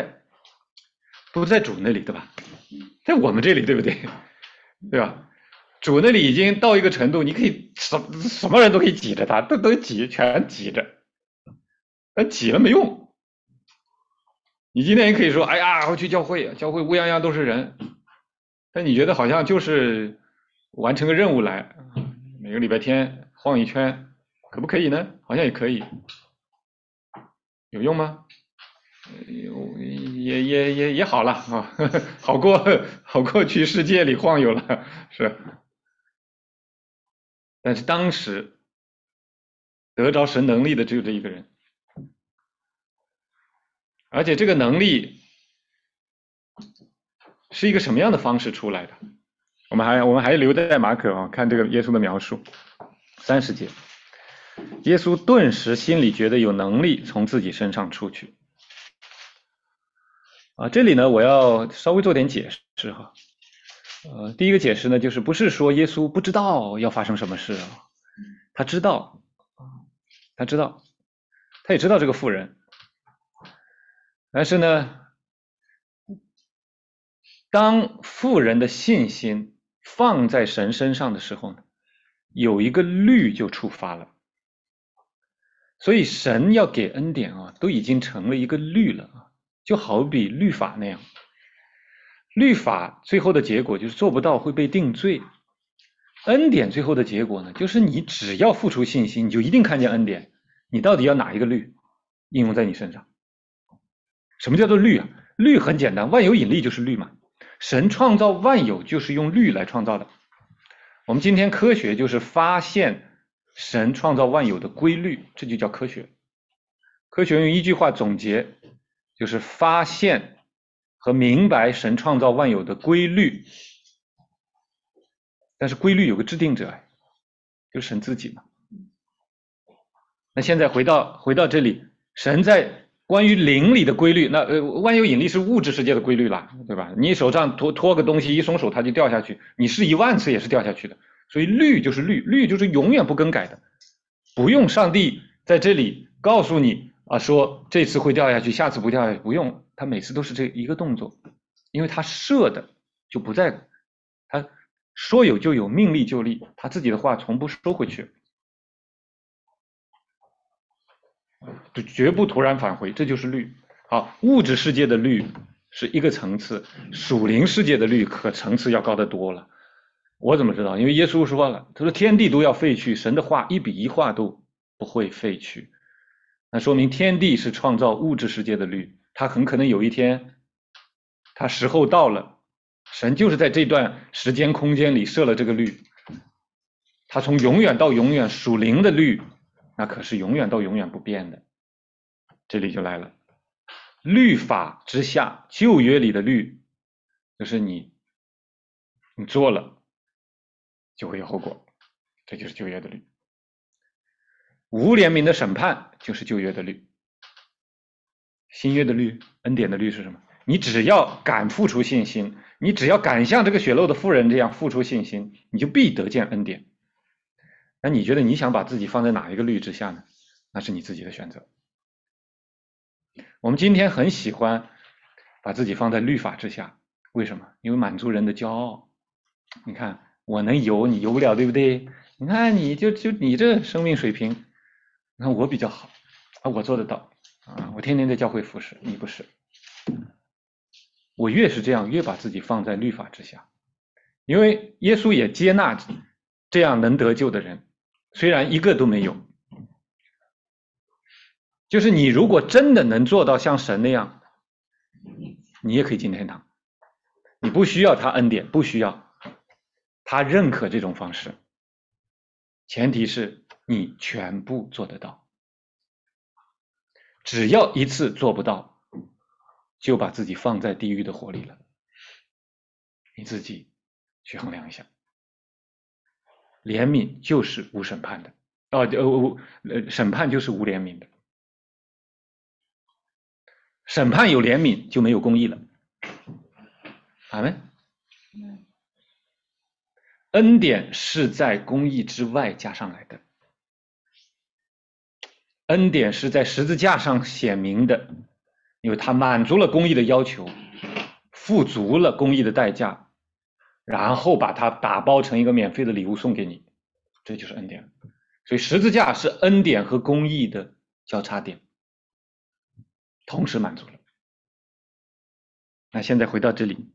主那里，对吧？在我们这里，对不对？对吧？主那里已经到一个程度，你可以什么人都可以挤着他，都挤，全挤着，但挤了没用。你今天也可以说，哎呀，我去教会，教会乌泱泱都是人，但你觉得好像就是完成个任务来，每个礼拜天晃一圈，可不可以呢？好像也可以，有用吗？也好了啊，好过去世界里晃悠了，是。但是当时得着神能力的只有这一个人，而且这个能力是一个什么样的方式出来的？我们还留在马可啊，看这个耶稣的描述，30节，耶稣顿时心里觉得有能力从自己身上出去。这里呢，我要稍微做点解释哈。第一个解释呢，就是不是说耶稣不知道要发生什么事啊，他知道，他也知道这个妇人，但是呢，当妇人的信心放在神身上的时候呢，有一个律就触发了，所以神要给恩典啊，都已经成了一个律了啊，就好比律法那样。律法最后的结果就是做不到会被定罪，恩典最后的结果呢，就是你只要付出信心，你就一定看见恩典。你到底要哪一个律应用在你身上？什么叫做律啊？律很简单，万有引力就是律嘛。神创造万有就是用律来创造的。我们今天科学就是发现神创造万有的规律，这就叫科学。科学用一句话总结，就是发现和明白神创造万有的规律。但是规律有个制定者，就是神自己嘛。那现在回到这里，神在关于灵里的规律，那万有引力是物质世界的规律了，对吧？你手上拖个东西，一松手它就掉下去，你试10000次也是掉下去的。所以律就是律，律就是永远不更改的，不用上帝在这里告诉你啊，说这次会掉下去，下次不掉下去，不用，他每次都是这一个动作，因为他设的就不在，他说有就有，命立就立，他自己的话从不收回去，就绝不突然返回，这就是律。好，物质世界的律是一个层次，属灵世界的律可层次要高得多了。我怎么知道？因为耶稣说了，他说天地都要废去，神的话一笔一画都不会废去。那说明天地是创造物质世界的律，他很可能有一天他时候到了，神就是在这段时间空间里设了这个律，他从永远到永远属灵的律，那可是永远到永远不变的。这里就来了，律法之下，旧约里的律就是你做了就会有后果，这就是旧约的律。无怜悯的审判就是旧约的律。新约的律，恩典的律是什么？你只要敢付出信心，你只要敢像这个血漏的妇人这样付出信心，你就必得见恩典。那你觉得你想把自己放在哪一个律之下呢？那是你自己的选择。我们今天很喜欢把自己放在律法之下，为什么？因为满足人的骄傲。你看我能游，你游不了，对不对？你看你就你这生命水平，你看我比较好啊，我做得到啊，我天天在教会服侍，你不是。我越是这样，越把自己放在律法之下，因为耶稣也接纳这样能得救的人，虽然一个都没有。就是你如果真的能做到像神那样，你也可以进天堂，你不需要他恩典，不需要，他认可这种方式， 前提是你全部做得到。只要一次做不到，就把自己放在地狱的火里了。你自己去衡量一下。怜悯就是无审判的，审判就是无怜悯的。审判有怜悯就没有公义了。阿们。恩典是在公义之外加上来的，恩典是在十字架上显明的，因为它满足了公义的要求，付足了公义的代价，然后把它打包成一个免费的礼物送给你，这就是恩典。所以十字架是恩典和公义的交叉点，同时满足了。那现在回到这里，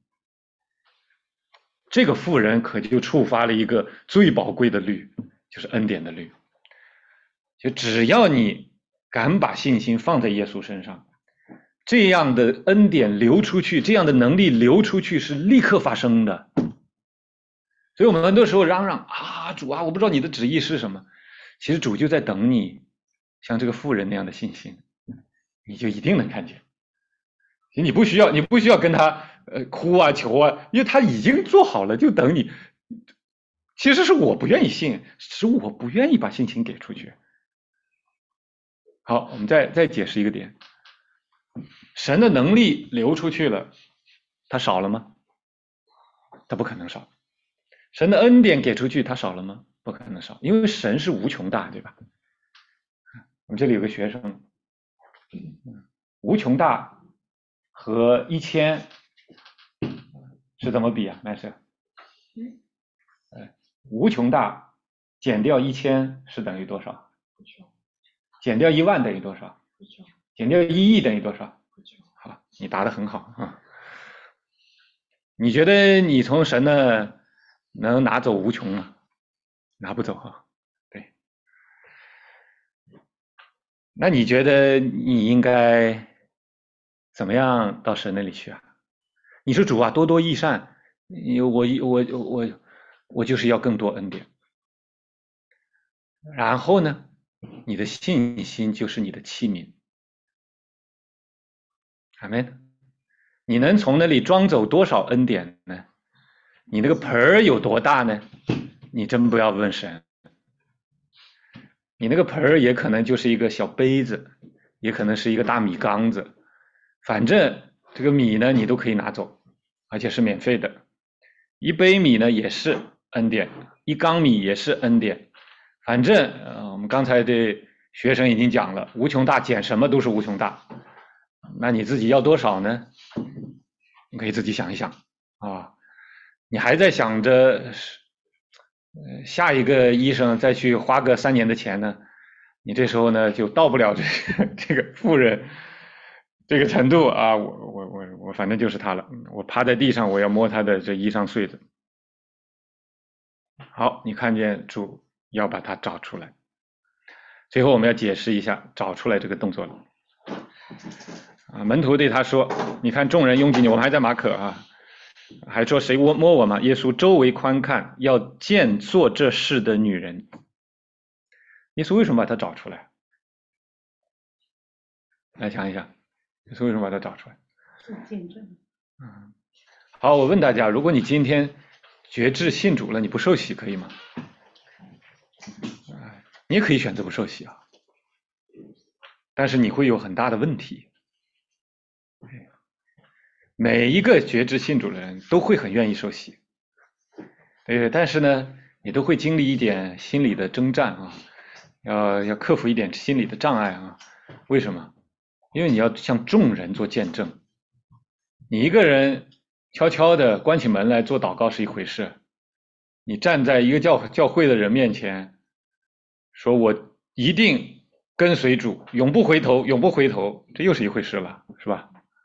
这个妇人可就触发了一个最宝贵的律，就是恩典的律。就只要你敢把信心放在耶稣身上，这样的恩典流出去，这样的能力流出去是立刻发生的。所以我们很多时候嚷嚷啊，主啊，我不知道你的旨意是什么。其实主就在等你像这个妇人那样的信心，你就一定能看见。你不需要跟他哭啊求啊，因为他已经做好了，就等你。其实是我不愿意信，是我不愿意把信心给出去。好，我们再解释一个点，神的能力流出去了，它少了吗？它不可能少。神的恩典给出去，它少了吗？不可能少，因为神是无穷大，对吧？我们这里有个学生，无穷大和1000是怎么比啊？麦师，无穷大减掉1000是等于多少？减掉10000等于多少？减掉1亿等于多少？好，你答得很好啊。你觉得你从神那能拿走无穷吗？拿不走啊。对。那你觉得你应该怎么样到神那里去啊？你说主啊，多多益善，我就是要更多恩典。然后呢，你的信心就是你的器皿。阿们。你能从那里装走多少恩典呢？你那个盆儿有多大呢？你真不要问神。你那个盆儿也可能就是一个小杯子，也可能是一个大米缸子，反正这个米呢你都可以拿走，而且是免费的。一杯米呢也是恩典，一缸米也是恩典。反正我们刚才的学生已经讲了，无穷大减什么都是无穷大。那你自己要多少呢？你可以自己想一想啊。你还在想着下一个医生再去花个3年的钱呢，你这时候呢就到不了这个妇人这个程度啊。我反正就是他了，我趴在地上，我要摸他的这衣裳穗子。好，你看见主要把它找出来。最后我们要解释一下找出来这个动作了。门徒对他说，你看众人拥挤你，我们还在马可啊，还说谁摸我吗？耶稣周围观看，要见做这事的女人。耶稣为什么把他找出来？来想一想，耶稣为什么把他找出来？ 是见证。 好，我问大家，如果你今天决志信主了，你不受洗可以吗？你也可以选择不受洗啊，但是你会有很大的问题。每一个决志信主的人都会很愿意受洗，但是呢，你都会经历一点心理的征战啊，要克服一点心理的障碍啊。为什么？因为你要向众人做见证。你一个人悄悄的关起门来做祷告是一回事，你站在一个教会的人面前，说我一定跟随主，永不回头，永不回头，这又是一回事了，是吧？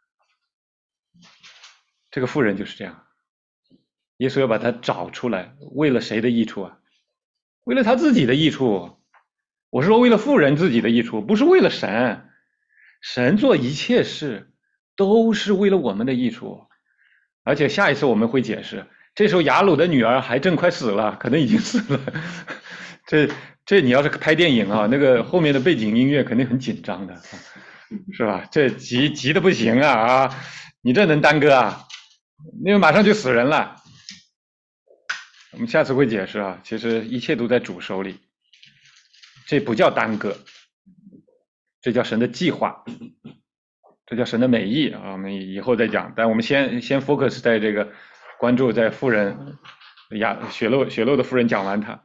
这个妇人就是这样，耶稣要把他找出来，为了谁的益处啊？为了他自己的益处。我是说为了妇人自己的益处，不是为了神。神做一切事都是为了我们的益处。而且下一次我们会解释，这时候雅鲁的女儿还正快死了，可能已经死了。 这你要是拍电影啊，那个后面的背景音乐肯定很紧张的，是吧？这急的不行啊！你这能耽搁啊？因为马上就死人了。我们下次会解释啊，其实一切都在主手里，这不叫耽搁，这叫神的计划，这叫神的美意啊。我们以后再讲，但我们先 focus 在这个关注在妇人血漏的妇人讲完他。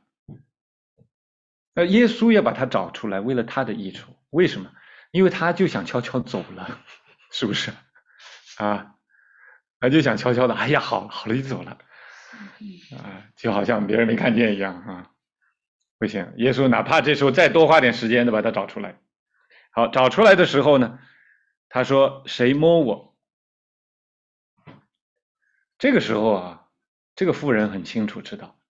耶稣要把他找出来，为了他的益处。为什么？因为他就想悄悄走了，是不是？啊，他就想悄悄的，哎呀，好了就走了，啊，就好像别人没看见一样啊。不行，耶稣哪怕这时候再多花点时间的把他找出来。好，找出来的时候呢，他说：“谁摸我？”这个时候啊，这个妇人很清楚知道。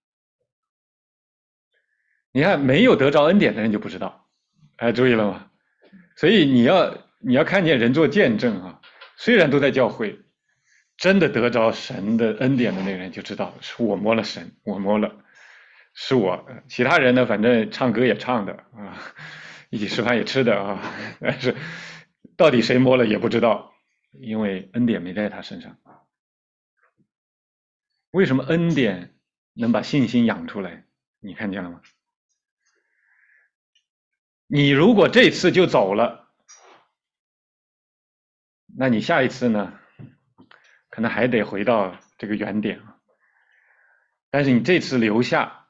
你看，没有得着恩典的人就不知道，哎，注意了吗？所以你要看见人做见证啊，虽然都在教会，真的得着神的恩典的那个人就知道是我摸了神，我摸了，是我。其他人呢，反正唱歌也唱的啊，一起吃饭也吃的啊，但是到底谁摸了也不知道，因为恩典没在他身上。为什么恩典能把信心养出来？你看见了吗？你如果这次就走了，那你下一次呢，可能还得回到这个原点。但是你这次留下，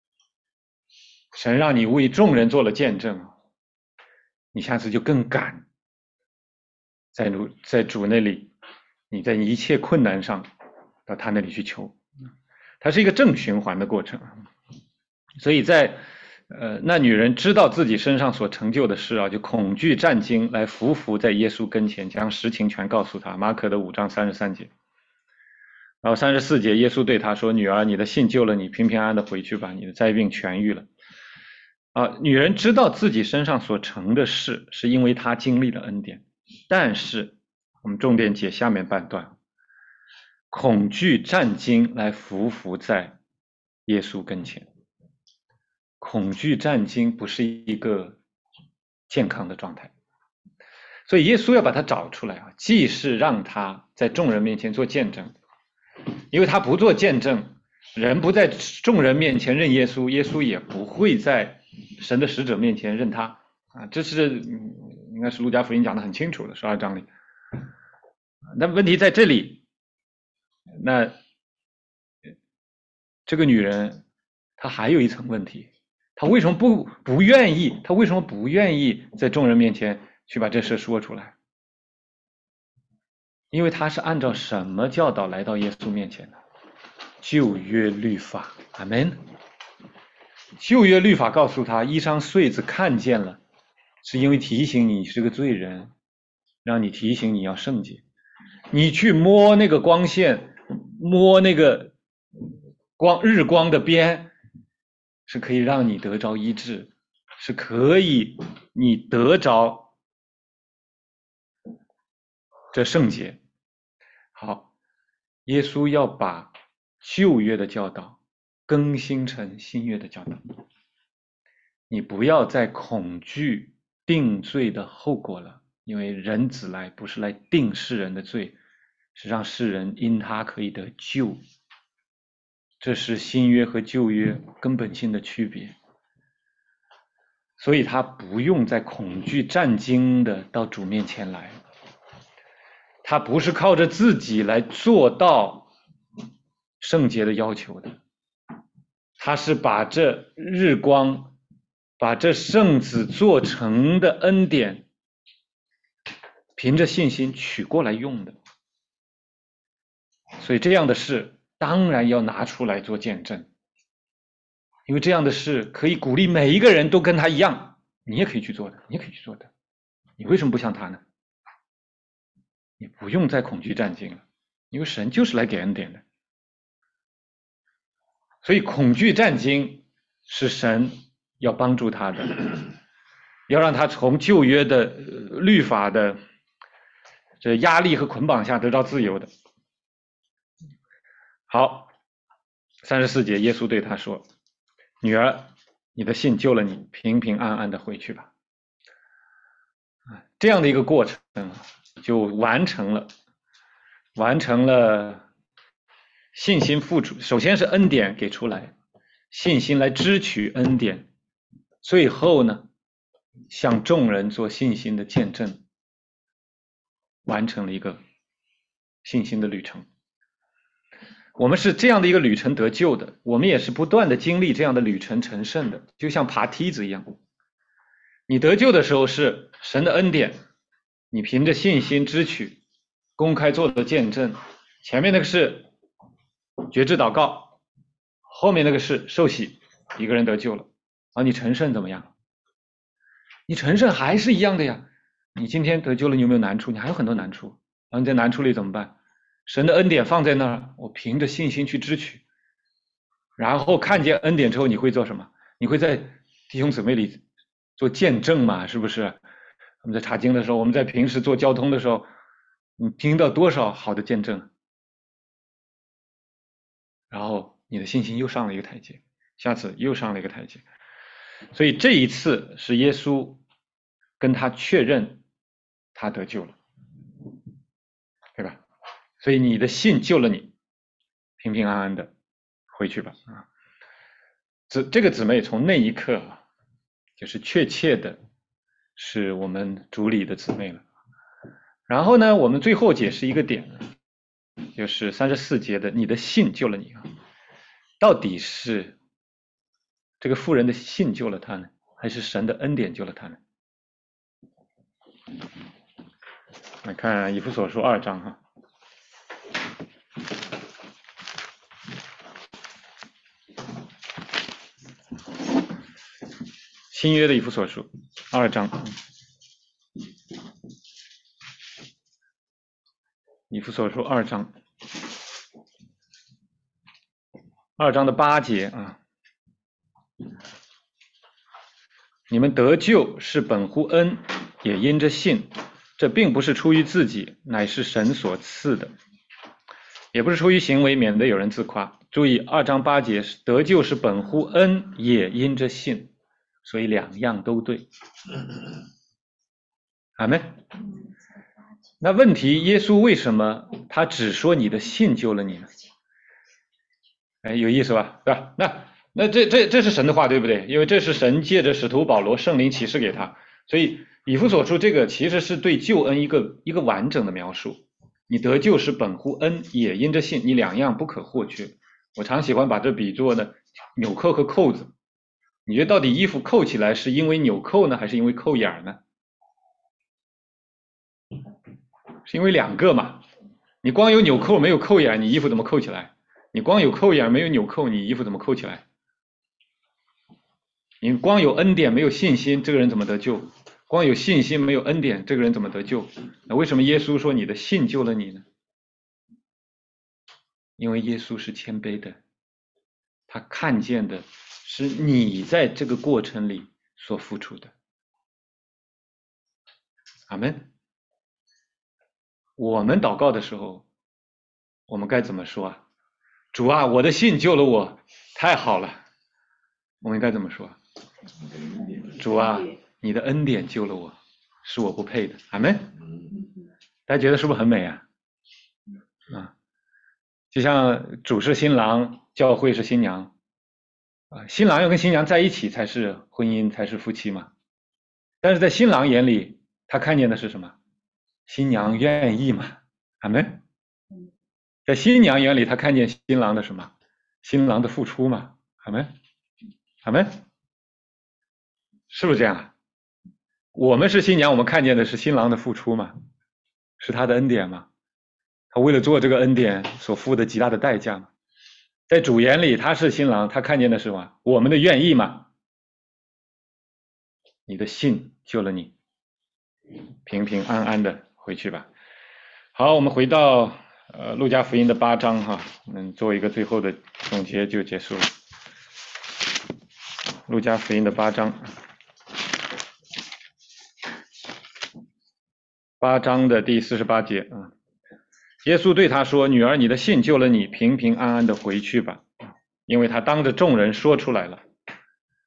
神让你为众人做了见证，你下次就更敢在主那里，你在一切困难上到他那里去求，它是一个正循环的过程。所以那女人知道自己身上所成就的事啊，就恐惧战惊，来伏在耶稣跟前，将实情全告诉他。马可的5章33节。然后34节，耶稣对他说：“女儿，你的信救了你，平平安安的回去吧，你的灾病痊愈了。”啊，女人知道自己身上所成的事，是因为她经历了恩典。但是我们重点解下面半段，恐惧战惊，来伏在耶稣跟前。恐惧战惊不是一个健康的状态，所以耶稣要把他找出来啊，既是让他在众人面前做见证，因为他不做见证，人不在众人面前认耶稣，耶稣也不会在神的使者面前认他啊。这是应该是路加福音讲的很清楚的12章里。那问题在这里，那这个女人她还有一层问题。他为什么不愿意？他为什么不愿意在众人面前去把这事说出来？因为他是按照什么教导来到耶稣面前的？旧约律法，阿们。旧约律法告诉他，衣裳穗子看见了，是因为提醒你是个罪人，让你提醒你要圣洁。你去摸那个光线，摸那个日光的边，是可以让你得着医治，是可以你得着这圣洁。好，耶稣要把旧约的教导更新成新约的教导。你不要再恐惧定罪的后果了，因为人子来不是来定世人的罪，是让世人因他可以得救。这是新约和旧约根本性的区别，所以他不用再恐惧战惊的到主面前来，他不是靠着自己来做到圣洁的要求的，他是把这日光，把这圣子做成的恩典，凭着信心取过来用的。所以这样的事当然要拿出来做见证，因为这样的事可以鼓励每一个人都跟他一样，你也可以去做的，你也可以去做的。你为什么不像他呢？你不用再恐惧战惊了，因为神就是来给恩典的。所以恐惧战惊是神要帮助他的，要让他从旧约的律法的这压力和捆绑下得到自由的。好，34节，耶稣对他说：“女儿， 你的信救了你，平平安安的回去吧。这样的一个过程就完成了信心付出，首先是恩典给出来，信心来支取恩典，最后呢，向众人做信心的见证，完成了一个信心的旅程。我们是这样的一个旅程得救的，我们也是不断的经历这样的旅程成圣的，就像爬梯子一样。你得救的时候是神的恩典，你凭着信心支取，公开做的见证，前面那个是决志祷告，后面那个是受洗，一个人得救了。你成圣怎么样？你成圣还是一样的呀。你今天得救了，你有没有难处？你还有很多难处。你在难处里怎么办？神的恩典放在那儿，我凭着信心去支取，然后看见恩典之后，你会做什么？你会在弟兄姊妹里做见证嘛？是不是？我们在查经的时候，我们在平时做交通的时候，你听到多少好的见证，然后你的信心又上了一个台阶，下次又上了一个台阶。所以这一次是耶稣跟他确认他得救了，对吧？所以你的信救了你，平平安安的回去吧。这个姊妹从那一刻就是确切的是我们主里的姊妹了。然后呢，我们最后解释一个点，就是34节的你的信救了你到底是这个妇人的信救了他呢，还是神的恩典救了他呢？来看以弗所书2章新约的以弗所书2章，以弗所书2章的8节你们得救是本乎恩，也因着信，这并不是出于自己，乃是神所赐的，也不是出于行为，免得有人自夸。注意2章8节，得救是本乎恩，也因着信，所以两样都对。阿们。那问题，耶稣为什么他只说你的信救了你呢？有意思吧，对吧？那这是神的话，对不对？因为这是神借着使徒保罗圣灵启示给他，所以以弗所书这个其实是对救恩一个完整的描述。你得救是本乎恩，也因着信，你两样不可或缺。我常喜欢把这比作呢纽扣和扣子，你觉得到底衣服扣起来是因为纽扣呢，还是因为扣眼呢？是因为两个嘛。你光有纽扣没有扣眼，你衣服怎么扣起来？你光有扣眼没有纽扣，你衣服怎么扣起来？你光有恩典没有信心，这个人怎么得救？光有信心没有恩典，这个人怎么得救？那为什么耶稣说你的信救了你呢？因为耶稣是谦卑的，他看见的是你在这个过程里所付出的。阿们。我们祷告的时候，我们该怎么说啊？主啊，我的信救了我，太好了。我们该怎么说？主啊，你的恩典救了我，是我不配的。阿们。大家觉得是不是很美啊？就像主是新郎，教会是新娘新郎要跟新娘在一起才是婚姻，才是夫妻嘛。但是在新郎眼里，他看见的是什么？新娘愿意嘛。阿们。在新娘眼里，他看见新郎的什么？新郎的付出嘛。阿们。阿们。是不是这样我们是新娘，我们看见的是新郎的付出嘛，是他的恩典嘛，他为了做这个恩典所付的极大的代价嘛。在主眼里，他是新郎，他看见的是什么？我们的愿意嘛。你的信救了你，平平安安的回去吧。好，我们回到路加福音的8章我们做一个最后的总结就结束了。路加福音的8章，8章的第48节耶稣对他说：“女儿，你的信救了你，平平安安的回去吧。”因为他当着众人说出来了。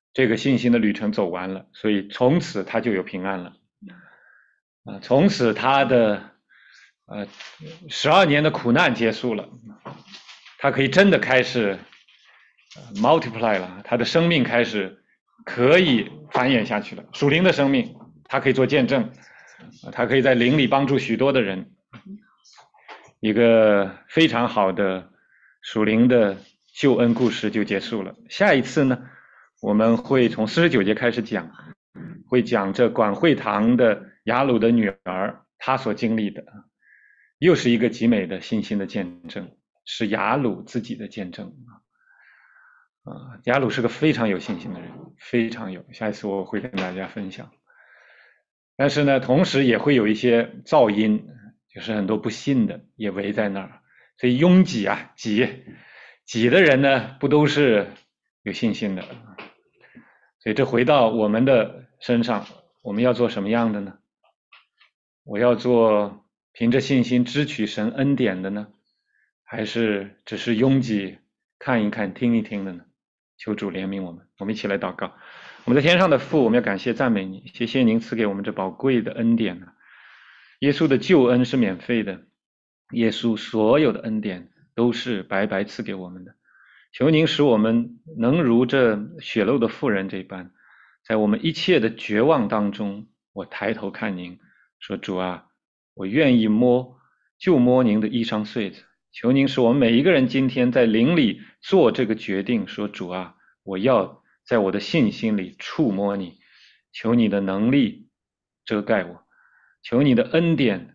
这个信心的旅程走完了，所以从此他就有平安了。从此他的12年的苦难结束了，他可以真的开始multiply 了，他的生命开始可以繁衍下去了。属灵的生命，他可以做见证，他可以在灵里帮助许多的人，一个非常好的属灵的救恩故事就结束了。下一次呢，我们会从49节开始讲，会讲这管会堂的雅鲁的女儿她所经历的，又是一个极美的信心的见证，是雅鲁自己的见证。雅鲁是个非常有信心的人，非常有，下一次我会跟大家分享。但是呢，同时也会有一些噪音，就是很多不信的也围在那儿，所以拥挤啊，挤的人呢，不都是有信心的。所以这回到我们的身上，我们要做什么样的呢？我要做凭着信心支取神恩典的呢，还是只是拥挤看一看听一听的呢？求主怜悯我们，我们一起来祷告。我们在天上的父，我们要感谢赞美你，谢谢您赐给我们这宝贵的恩典。耶稣的救恩是免费的，耶稣所有的恩典都是白白赐给我们的。求您使我们能如这血漏的妇人这般，在我们一切的绝望当中，我抬头看您，说主啊，我愿意就摸您的衣裳穗子。求您使我们每一个人今天在灵里做这个决定，说主啊，我要在我的信心里触摸你，求你的能力遮盖我，求你的恩典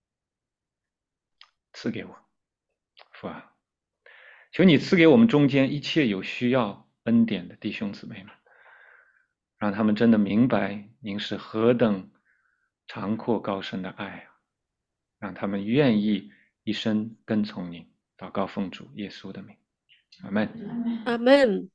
赐给我。父啊，求你赐给我们中间一切有需要恩典的弟兄姊妹们，让他们真的明白您是何等长阔高深的爱，让他们愿意一生跟从您。祷告奉主耶稣的名，阿们。 阿们。